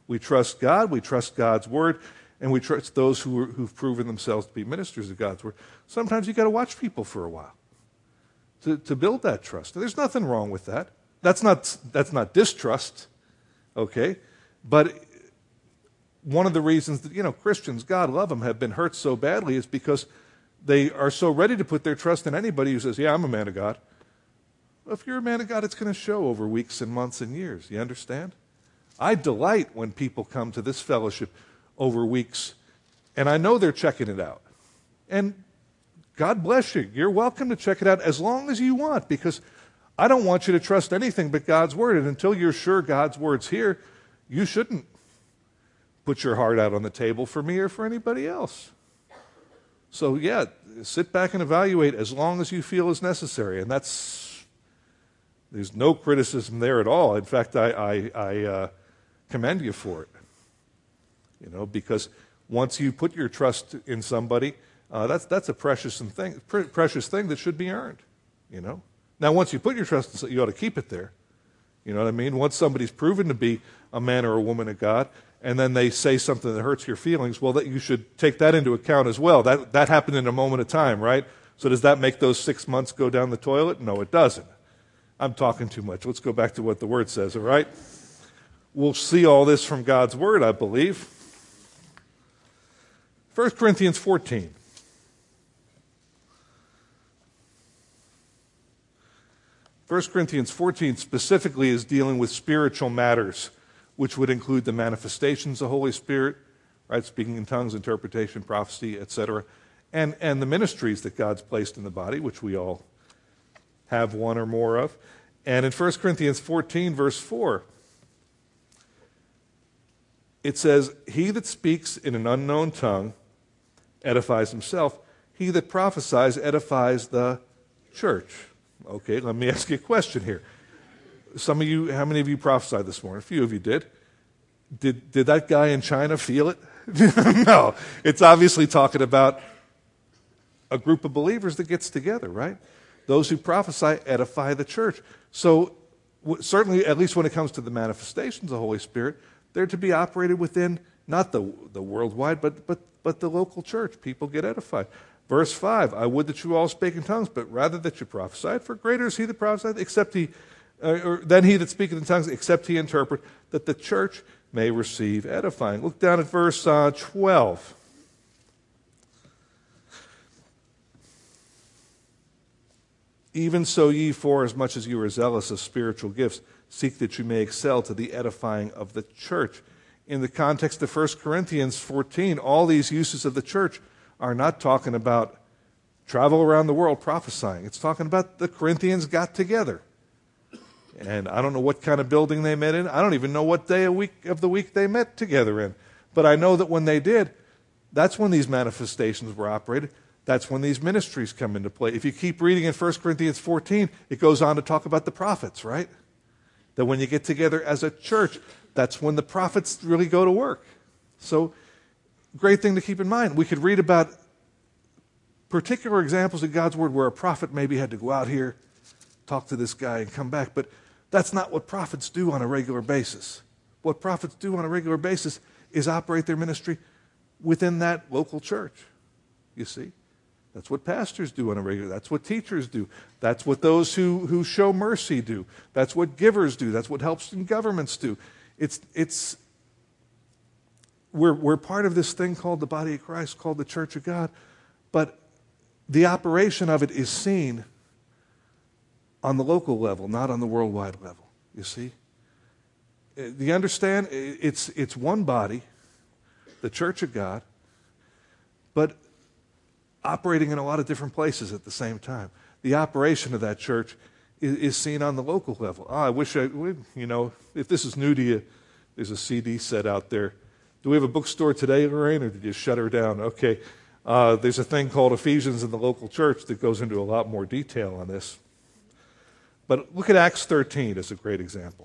We trust God, we trust God's word, and we trust those who've proven themselves to be ministers of God's word. Sometimes you got to watch people for a while to build that trust. There's nothing wrong with that. That's not distrust, okay? But one of the reasons that, Christians, God love them, have been hurt so badly is because they are so ready to put their trust in anybody who says, yeah, I'm a man of God. Well, if you're a man of God, it's going to show over weeks and months and years. You understand? I delight when people come to this fellowship over weeks, and I know they're checking it out. And God bless you. You're welcome to check it out as long as you want, because I don't want you to trust anything but God's word. And until you're sure God's word's here, you shouldn't put your heart out on the table for me or for anybody else. So, yeah, sit back and evaluate as long as you feel is necessary. And there's no criticism there at all. In fact, I commend you for it. Because once you put your trust in somebody, that's a precious thing that should be earned. Now, once you put your trust in somebody, you ought to keep it there. You know what I mean? Once somebody's proven to be a man or a woman of God, and then they say something that hurts your feelings, well, that you should take that into account as well. That happened in a moment of time, right? So does that make those 6 months go down the toilet? No, it doesn't. I'm talking too much. Let's go back to what the Word says, all right? We'll see all this from God's Word, I believe. 1 Corinthians 14. 1 Corinthians 14 specifically is dealing with spiritual matters, which would include the manifestations of the Holy Spirit, right? Speaking in tongues, interpretation, prophecy, etc., and the ministries that God's placed in the body, which we all have one or more of. And in 1 Corinthians 14, verse 4, it says, "He that speaks in an unknown tongue edifies himself. He that prophesies edifies the church." Okay, let me ask you a question here. Some of you, how many of you prophesied this morning? A few of you did. Did that guy in China feel it? No. It's obviously talking about a group of believers that gets together, right? Those who prophesy edify the church. So certainly, at least when it comes to the manifestations of the Holy Spirit, they're to be operated within not the worldwide, but the local church. People get edified. Verse 5, "I would that you all spake in tongues, but rather that you prophesied. For greater is he that prophesied, than he that speaketh in tongues, except he interpret, that the church may receive edifying." Look down at verse 12. "Even so ye, for as much as you are zealous of spiritual gifts, seek that you may excel to the edifying of the church." In the context of 1 Corinthians 14, all these uses of the church are not talking about travel around the world prophesying. It's talking about the Corinthians got together. And I don't know what kind of building they met in. I don't even know what day of the week they met together in. But I know that when they did, that's when these manifestations were operated. That's when these ministries come into play. If you keep reading in 1 Corinthians 14, it goes on to talk about the prophets, right? That when you get together as a church, that's when the prophets really go to work. So, great thing to keep in mind. We could read about particular examples in God's Word where a prophet maybe had to go out here, talk to this guy, and come back. But that's not what prophets do on a regular basis. What prophets do on a regular basis is operate their ministry within that local church. You see? That's what pastors do on a regular. That's what teachers do. That's what those who show mercy do. That's what givers do. That's what helps in governments do. We're part of this thing called the body of Christ, called the Church of God, but the operation of it is seen on the local level, not on the worldwide level. You see? Do you understand? It's one body, the Church of God, but operating in a lot of different places at the same time. The operation of that church is seen on the local level. I wish I would, if this is new to you, there's a CD set out there. Do we have a bookstore today, Lorraine, or did you shut her down? Okay. There's a thing called Ephesians in the local church that goes into a lot more detail on this. But look at Acts 13 as a great example.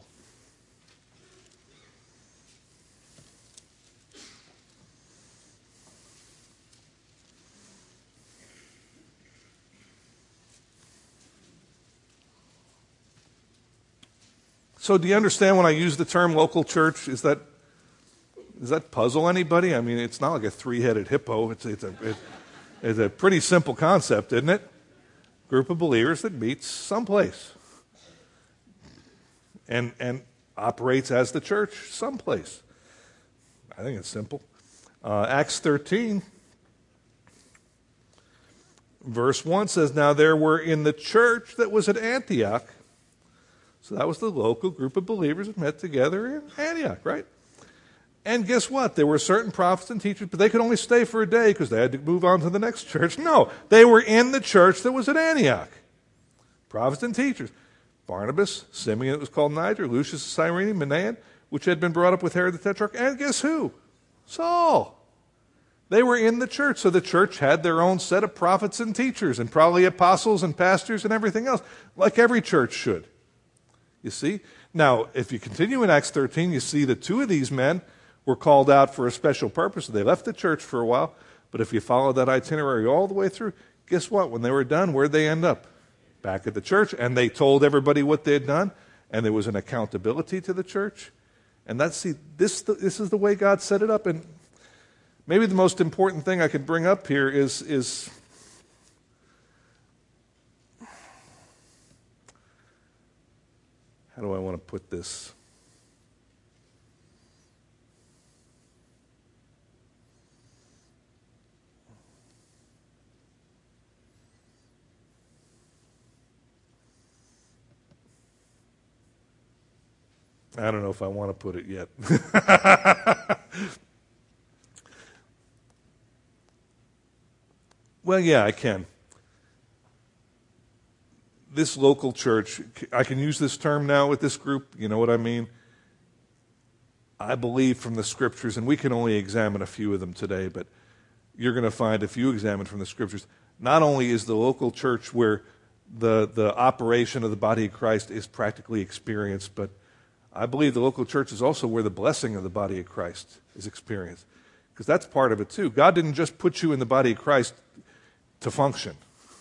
So do you understand when I use the term local church? Is that Does that puzzle anybody? I mean, it's not like a three-headed hippo. It's a pretty simple concept, isn't it? Group of believers that meets someplace and operates as the church someplace. I think it's simple. Acts 13, verse 1 says, "Now there were in the church that was at Antioch," so that was the local group of believers that met together in Antioch, right? "And guess what? There were certain prophets and teachers, but they could only stay for a day because they had to move on to the next church." No, they were in the church that was at Antioch. Prophets and teachers. Barnabas, Simeon that was called Niger, Lucius the Cyrene, Manaen, which had been brought up with Herod the Tetrarch, and guess who? Saul. They were in the church, so the church had their own set of prophets and teachers, and probably apostles and pastors and everything else, like every church should. You see? Now, if you continue in Acts 13, you see that two of these men were called out for a special purpose. They left the church for a while, but if you follow that itinerary all the way through, guess what? When they were done, where'd they end up? Back at the church, and they told everybody what they had done, and there was an accountability to the church. And this is the way God set it up. And maybe the most important thing I could bring up here is how do I want to put this? I don't know if I want to put it yet. Well, yeah, I can. This local church, I can use this term now with this group, you know what I mean? I believe from the scriptures, and we can only examine a few of them today, but you're going to find if you examine from the scriptures, not only is the local church where the operation of the body of Christ is practically experienced, but I believe the local church is also where the blessing of the body of Christ is experienced. Because that's part of it too. God didn't just put you in the body of Christ to function.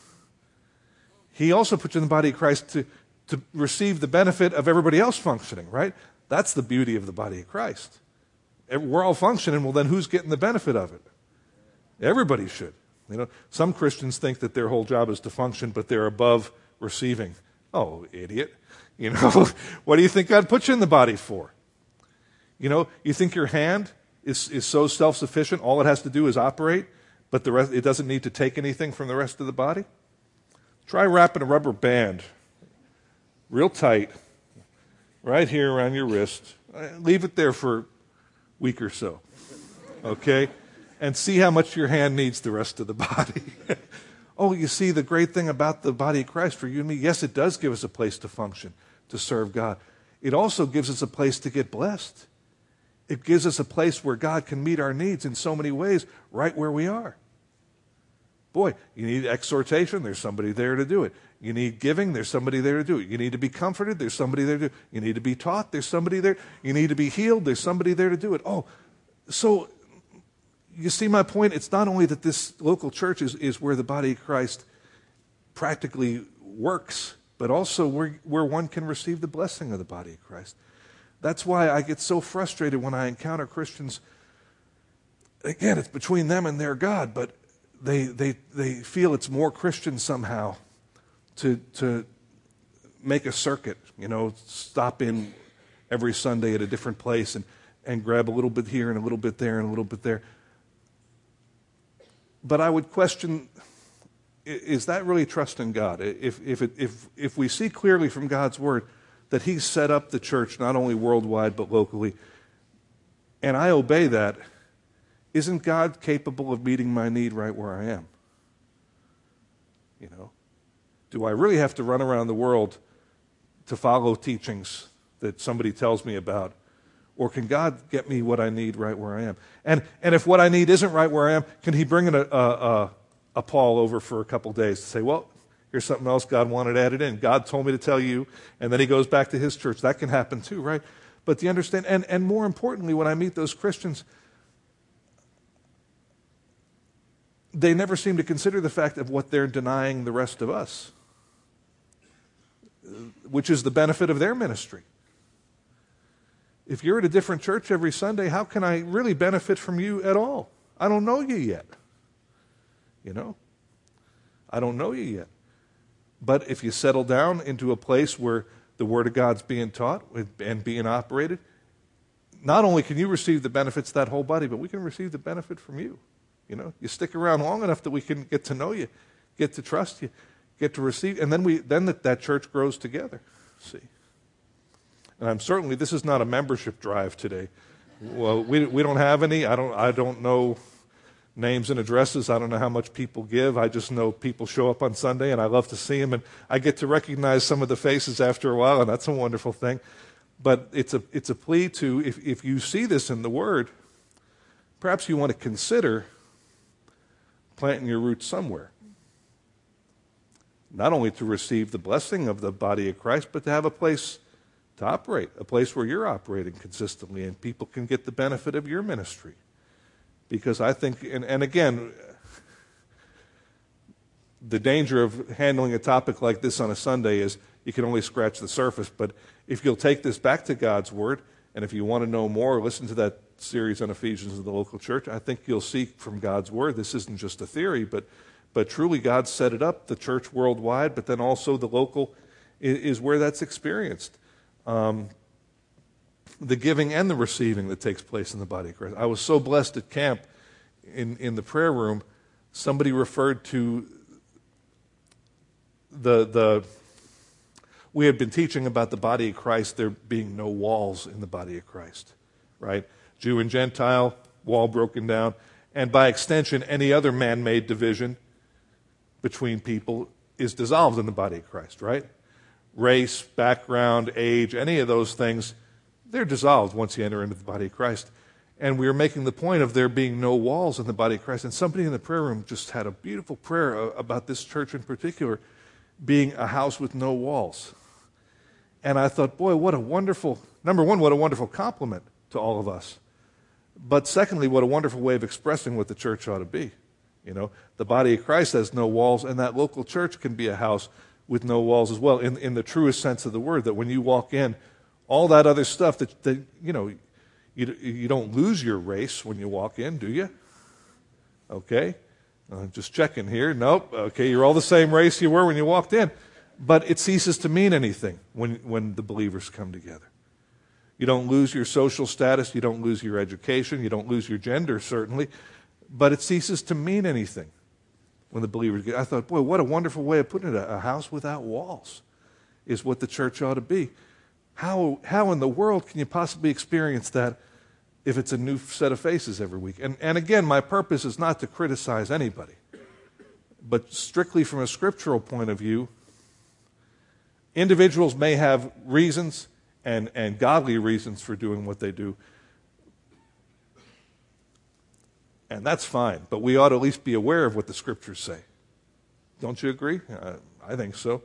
He also put you in the body of Christ to receive the benefit of everybody else functioning, right? That's the beauty of the body of Christ. We're all functioning, well then who's getting the benefit of it? Everybody should. You know, some Christians think that their whole job is to function, but they're above receiving. Oh, idiot. You know, what do you think God put you in the body for? You know, you think your hand is so self-sufficient, all it has to do is operate, but the rest, it doesn't need to take anything from the rest of the body? Try wrapping a rubber band real tight right here around your wrist. Leave it there for a week or so, okay? And see how much your hand needs the rest of the body. Oh, you see, the great thing about the body of Christ for you and me, yes, it does give us a place to function, to serve God. It also gives us a place to get blessed. It gives us a place where God can meet our needs in so many ways right where we are. Boy, you need exhortation, there's somebody there to do it. You need giving, there's somebody there to do it. You need to be comforted, there's somebody there to do it. You need to be taught, there's somebody there. You need to be healed, there's somebody there to do it. Oh, so you see my point? It's not only that this local church is where the body of Christ practically works, but also where one can receive the blessing of the body of Christ. That's why I get so frustrated when I encounter Christians. Again, it's between them and their God, but they feel it's more Christian somehow to make a circuit, you know, stop in every Sunday at a different place and grab a little bit here and a little bit there and a little bit there. But I would question, is that really trust in God? If we see clearly from God's Word that He's set up the church not only worldwide but locally, and I obey that, isn't God capable of meeting my need right where I am? You know, do I really have to run around the world to follow teachings that somebody tells me about? Or can God get me what I need right where I am? And if what I need isn't right where I am, can He bring in a Paul over for a couple days to say, well, here's something else God wanted added in. God told me to tell you, and then he goes back to his church. That can happen too, right? But do you understand? And more importantly, when I meet those Christians, they never seem to consider the fact of what they're denying the rest of us, which is the benefit of their ministry. If you're at a different church every Sunday, how can I really benefit from you at all? I don't know you yet. I don't know you yet. But if you settle down into a place where the Word of God's being taught and being operated, not only can you receive the benefits of that whole body, but we can receive the benefit from you. You stick around long enough that we can get to know you, get to trust you, get to receive, and then that church grows together. See? And this is not a membership drive today. Well, we don't have any. I don't know names and addresses. I don't know how much people give. I just know people show up on Sunday, and I love to see them, and I get to recognize some of the faces after a while, and that's a wonderful thing. But it's a plea to, if you see this in the Word, perhaps you want to consider planting your roots somewhere. Not only to receive the blessing of the body of Christ, but to have a place to operate, a place where you're operating consistently and people can get the benefit of your ministry. Because I think, and again, the danger of handling a topic like this on a Sunday is you can only scratch the surface. But if you'll take this back to God's Word, and if you want to know more, listen to that series on Ephesians of the local church, I think you'll see from God's Word, this isn't just a theory, but truly God set it up, the church worldwide, but then also the local is where that's experienced. The giving and the receiving that takes place in the body of Christ. I was so blessed at camp in the prayer room, somebody referred to we had been teaching about the body of Christ, there being no walls in the body of Christ, right? Jew and Gentile, wall broken down, and by extension, any other man-made division between people is dissolved in the body of Christ, right? Race, background, age, any of those things, they're dissolved once you enter into the body of Christ. And we were making the point of there being no walls in the body of Christ. And somebody in the prayer room just had a beautiful prayer about this church in particular being a house with no walls. And I thought, boy, number one, what a wonderful compliment to all of us. But secondly, what a wonderful way of expressing what the church ought to be. The body of Christ has no walls, and that local church can be a house with no walls as well, in the truest sense of the word, that when you walk in, all that other stuff that you don't lose your race when you walk in, do you? Okay. Just checking here. Nope. Okay, you're all the same race you were when you walked in. But it ceases to mean anything when the believers come together. You don't lose your social status. You don't lose your education. You don't lose your gender, certainly. But it ceases to mean anything when the believers get. I thought, boy, what a wonderful way of putting it. A house without walls is what the church ought to be. How in the world can you possibly experience that if it's a new set of faces every week? And again, my purpose is not to criticize anybody. But strictly from a scriptural point of view, individuals may have reasons and godly reasons for doing what they do. And that's fine. But we ought to at least be aware of what the scriptures say. Don't you agree? I think so.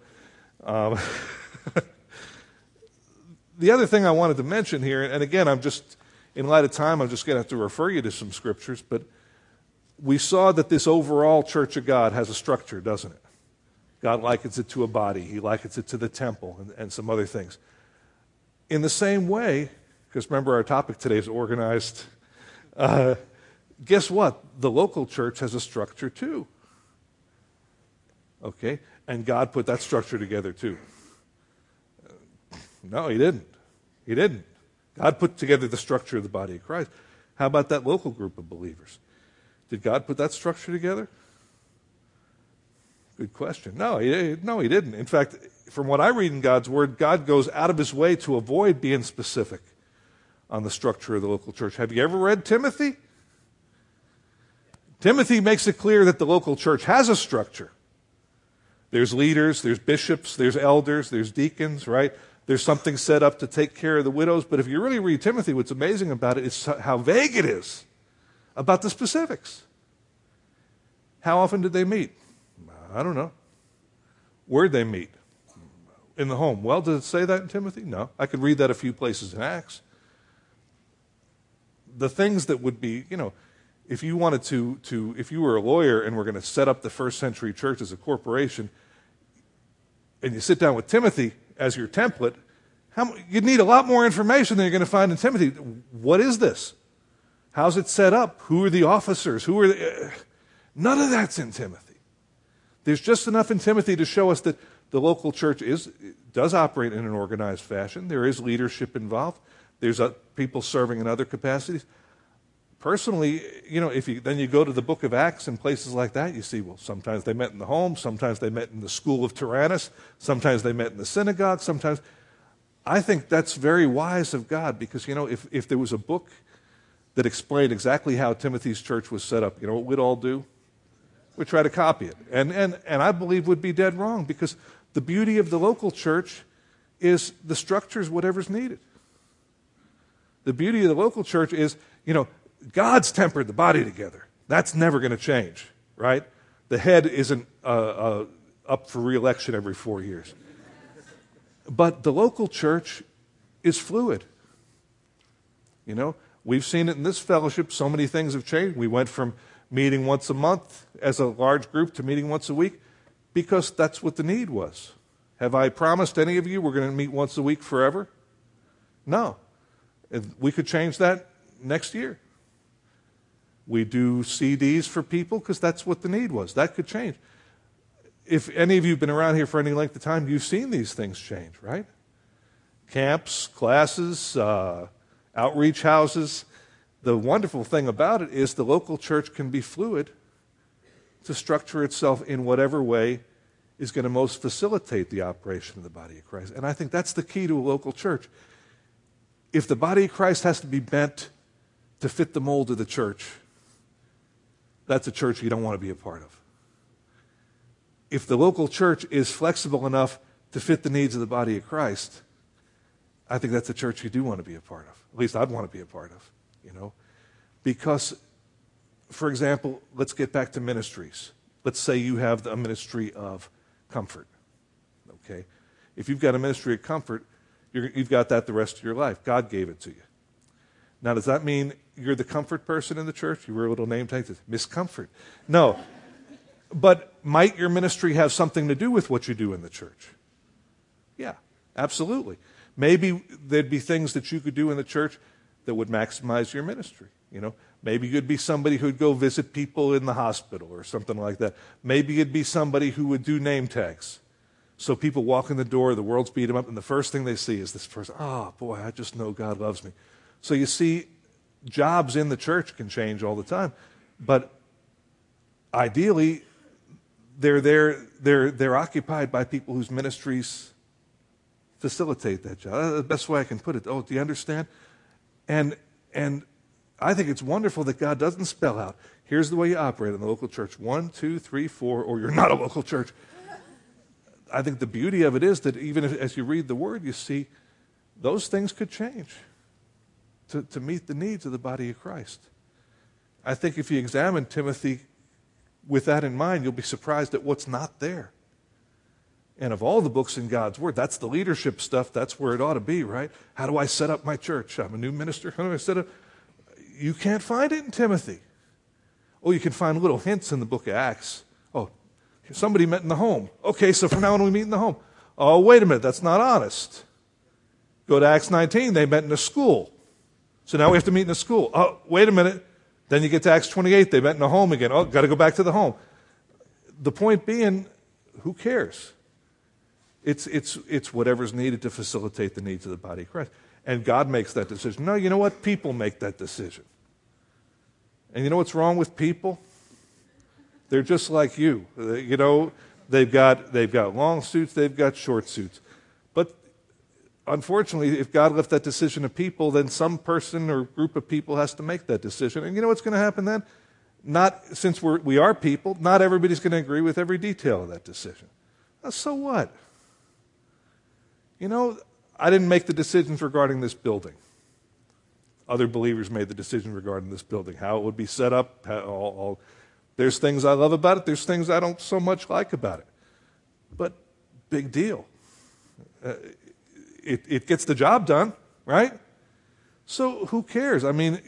The other thing I wanted to mention here, and again, in light of time, I'm just going to have to refer you to some scriptures, but we saw that this overall church of God has a structure, doesn't it? God likens it to a body. He likens it to the temple and some other things. In the same way, because remember our topic today is organized, guess what? The local church has a structure too. Okay? And God put that structure together too. No, He didn't. He didn't. God put together the structure of the body of Christ. How about that local group of believers? Did God put that structure together? Good question. No, he didn't. In fact, from what I read in God's Word, God goes out of His way to avoid being specific on the structure of the local church. Have you ever read Timothy? Timothy makes it clear that the local church has a structure. There's leaders, there's bishops, there's elders, there's deacons, right? There's something set up to take care of the widows. But if you really read Timothy, what's amazing about it is how vague it is about the specifics. How often did they meet? I don't know. Where'd they meet? In the home. Well, does it say that in Timothy? No. I could read that a few places in Acts. The things that would be, if you wanted to if you were a lawyer and were going to set up the first century church as a corporation, and you sit down with Timothy as your template, You'd need a lot more information than you're going to find in Timothy. What is this? How's it set up? Who are the officers? None of that's in Timothy. There's just enough in Timothy to show us that the local church does operate in an organized fashion. There is leadership involved. There's people serving in other capacities. Personally, then you go to the book of Acts and places like that, you see, well, sometimes they met in the home, sometimes they met in the school of Tyrannus, sometimes they met in the synagogue, sometimes. I think that's very wise of God because, if there was a book that explained exactly how Timothy's church was set up, you know what we'd all do? We'd try to copy it. And I believe would be dead wrong because the beauty of the local church is the structure is whatever's needed. The beauty of the local church is, God's tempered the body together. That's never going to change, right? The head isn't up for re-election every 4 years. But the local church is fluid. We've seen it in this fellowship. So many things have changed. We went from meeting once a month as a large group to meeting once a week because that's what the need was. Have I promised any of you we're going to meet once a week forever? No. We could change that next year. We do CDs for people because that's what the need was. That could change. If any of you have been around here for any length of time, you've seen these things change, right? Camps, classes, outreach houses. The wonderful thing about it is the local church can be fluid to structure itself in whatever way is going to most facilitate the operation of the body of Christ. And I think that's the key to a local church. If the body of Christ has to be bent to fit the mold of the church, that's a church you don't want to be a part of. If the local church is flexible enough to fit the needs of the body of Christ, I think that's a church you do want to be a part of. At least I'd want to be a part of, Because, for example, let's get back to ministries. Let's say you have a ministry of comfort, okay? If you've got a ministry of comfort, you've got that the rest of your life. God gave it to you. Now, does that mean you're the comfort person in the church? You wear a little name tag that says, Miss Comfort. No. But might your ministry have something to do with what you do in the church? Yeah, absolutely. Maybe there'd be things that you could do in the church that would maximize your ministry. Maybe you'd be somebody who'd go visit people in the hospital or something like that. Maybe you'd be somebody who would do name tags. So people walk in the door, the world's beat them up, and the first thing they see is this person, oh, boy, I just know God loves me. So you see, jobs in the church can change all the time. But ideally, they're occupied by people whose ministries facilitate that job. That's the best way I can put it. Oh, do you understand? And I think it's wonderful that God doesn't spell out, here's the way you operate in the local church. 1, 2, 3, 4, or you're not a local church. I think the beauty of it is that even as you read the Word, you see those things could change to meet the needs of the body of Christ. I think if you examine Timothy with that in mind, you'll be surprised at what's not there. And of all the books in God's Word, that's the leadership stuff. That's where it ought to be, right? How do I set up my church? I'm a new minister. How do I set up? You can't find it in Timothy. Oh, you can find little hints in the book of Acts. Oh, somebody met in the home. Okay, so from now on we meet in the home. Oh, wait a minute, that's not honest. Go to Acts 19, they met in a school. So now we have to meet in a school. Oh, wait a minute. Then you get to Acts 28, they met in a home again. Oh, got to go back to the home. The point being, who cares? It's whatever's needed to facilitate the needs of the body of Christ. And God makes that decision. No, you know what? People make that decision. And you know what's wrong with people? They're just like you. They've got long suits, they've got short suits. But unfortunately, if God left that decision to people, then some person or group of people has to make that decision. And you know what's going to happen then? Since we are people, not everybody's going to agree with every detail of that decision. So what? I didn't make the decisions regarding this building. Other believers made the decision regarding this building, how it would be set up. There's things I love about it. There's things I don't so much like about it. But big deal. It gets the job done, right? So who cares? I mean,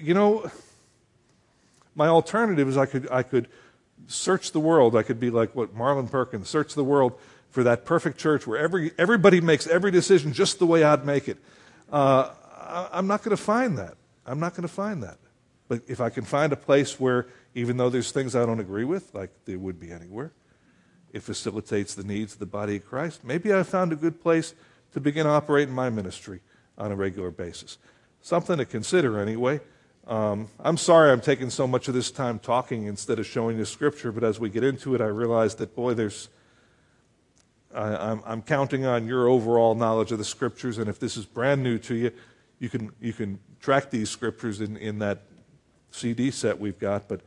my alternative is I could search the world. I could be like Marlon Perkins, search the world for that perfect church where everybody makes every decision just the way I'd make it. I'm not going to find that. I'm not going to find that. But if I can find a place where, even though there's things I don't agree with, like there would be anywhere, it facilitates the needs of the body of Christ, maybe I found a good place to begin operating my ministry on a regular basis. Something to consider anyway. I'm sorry I'm taking so much of this time talking instead of showing you Scripture, but as we get into it, I realize that, boy, I'm counting on your overall knowledge of the Scriptures, and if this is brand new to you, you can track these Scriptures in that CD set we've got. But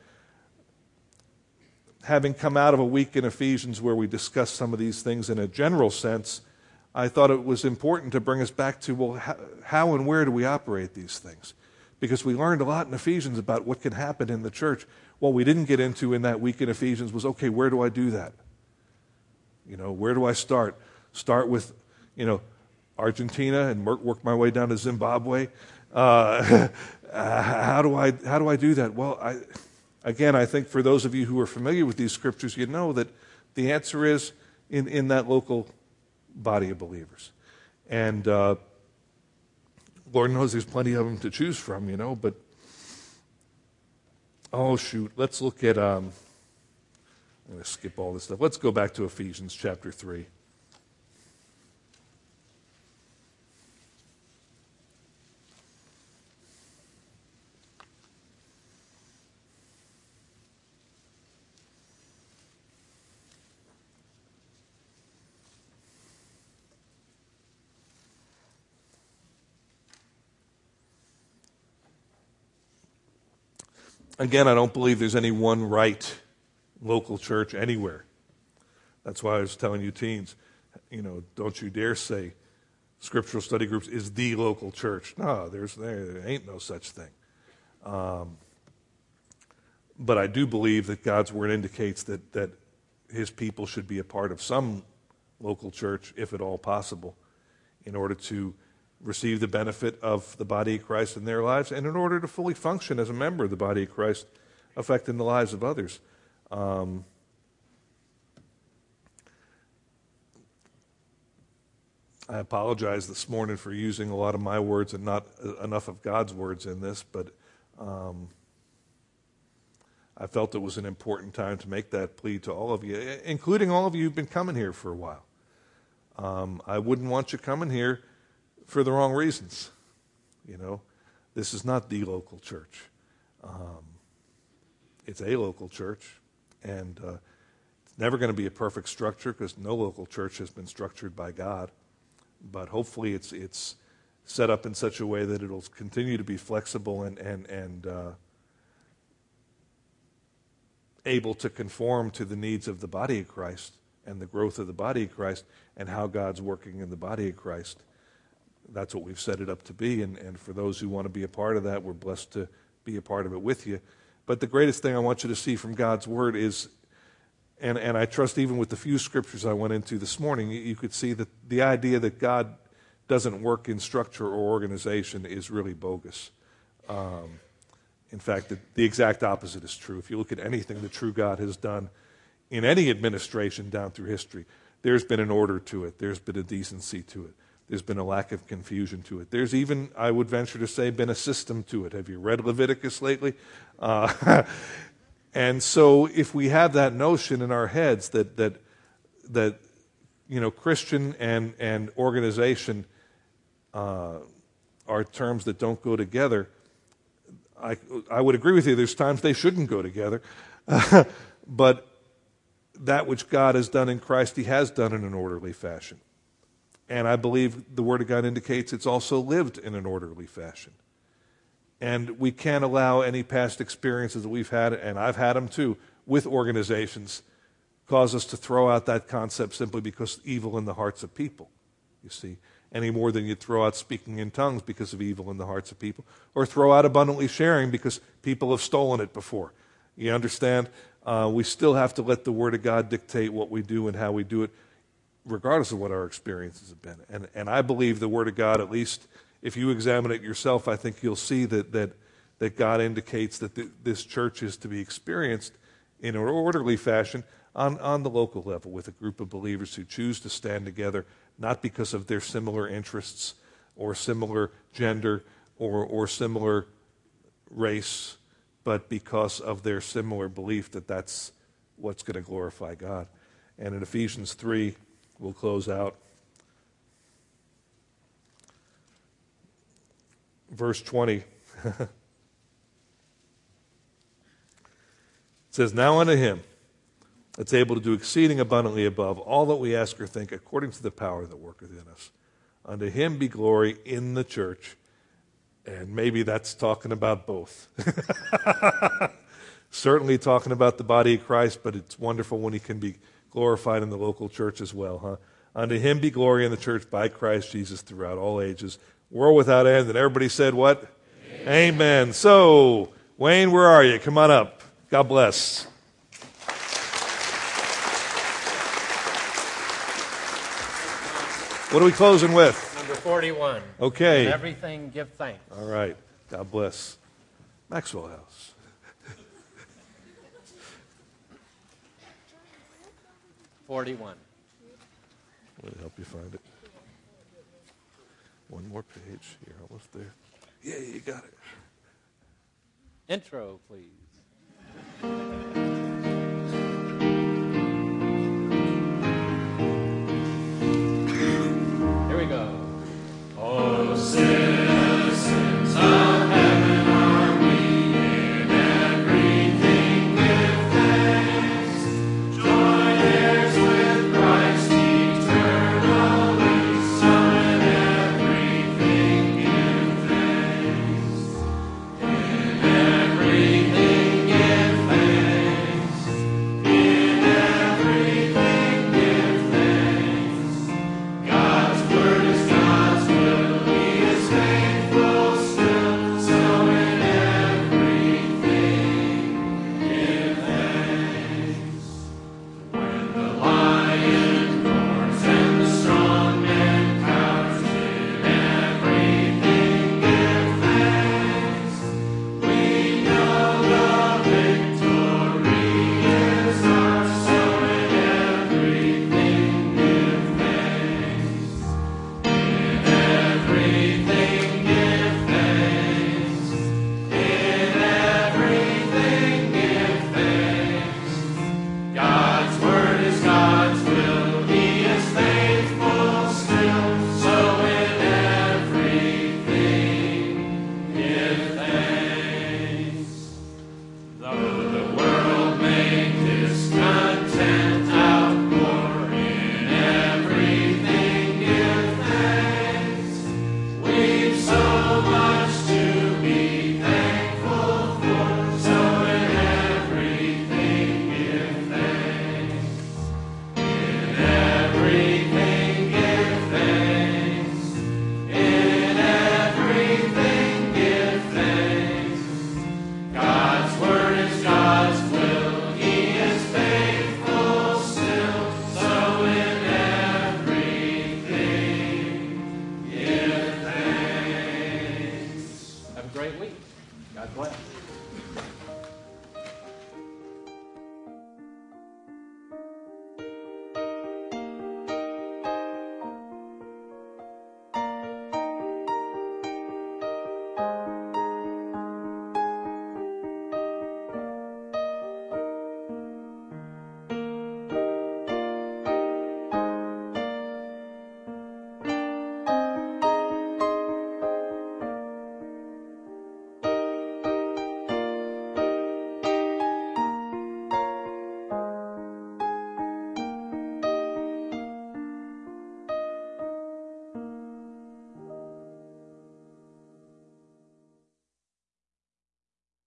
having come out of a week in Ephesians where we discussed some of these things in a general sense, I thought it was important to bring us back to, well, how and where do we operate these things? Because we learned a lot in Ephesians about what can happen in the church. What we didn't get into in that week in Ephesians was, okay, where do I do that? Where do I start? Start with, Argentina and work my way down to Zimbabwe. How do I do that? Well, I think for those of you who are familiar with these scriptures, you know that the answer is in that local body of believers. And Lord knows there's plenty of them to choose from, but let's look at, I'm going to skip all this stuff. Let's go back to Ephesians chapter 3. Again, I don't believe there's any one right local church anywhere. That's why I was telling you teens, don't you dare say Scriptural Study Groups is the local church. No, there ain't no such thing. But I do believe that God's Word indicates that His people should be a part of some local church, if at all possible, in order to receive the benefit of the body of Christ in their lives, and in order to fully function as a member of the body of Christ, affecting the lives of others. I apologize this morning for using a lot of my words and not enough of God's words in this, but I felt it was an important time to make that plea to all of you, including all of you who've been coming here for a while. I wouldn't want you coming here for the wrong reasons. This is not the local church. It's a local church, and it's never going to be a perfect structure because no local church has been structured by God. But hopefully it's set up in such a way that it'll continue to be flexible and able to conform to the needs of the body of Christ and the growth of the body of Christ and how God's working in the body of Christ. That's what we've set it up to be, and for those who want to be a part of that, we're blessed to be a part of it with you. But the greatest thing I want you to see from God's Word is, and I trust even with the few scriptures I went into this morning, you could see that the idea that God doesn't work in structure or organization is really bogus. In fact, the exact opposite is true. If you look at anything the true God has done in any administration down through history, there's been an order to it. There's been a decency to it. There's been a lack of confusion to it. There's even, I would venture to say, been a system to it. Have you read Leviticus lately? And so if we have that notion in our heads that Christian and organization are terms that don't go together, I would agree with you. There's times they shouldn't go together. But that which God has done in Christ, He has done in an orderly fashion. And I believe the Word of God indicates it's also lived in an orderly fashion. And we can't allow any past experiences that we've had, and I've had them too, with organizations, cause us to throw out that concept simply because evil in the hearts of people, you see, any more than you throw out speaking in tongues because of evil in the hearts of people, or throw out abundantly sharing because people have stolen it before. You understand? We still have to let the Word of God dictate what we do and how we do it, regardless of what our experiences have been. And I believe the Word of God, at least if you examine it yourself, I think you'll see that God indicates that this church is to be experienced in an orderly fashion on the local level with a group of believers who choose to stand together, not because of their similar interests or similar gender or similar race, but because of their similar belief that that's what's going to glorify God. And in Ephesians 3, we'll close out. Verse 20. It says, "Now unto him that's able to do exceeding abundantly above all that we ask or think, according to the power that worketh in us. Unto him be glory in the church." And maybe that's talking about both. Certainly talking about the body of Christ, but it's wonderful when he can be glorified in the local church as well, huh? Unto him be glory in the church by Christ Jesus throughout all ages, world without end. And everybody said what? Amen. So, Wayne, where are you? Come on up. God bless. What are we closing with? Number 41. Okay. In everything give thanks. All right. God bless. Maxwell House. $41. Let me help you find it. One more page. You're almost there. Yeah, you got it. Intro, please.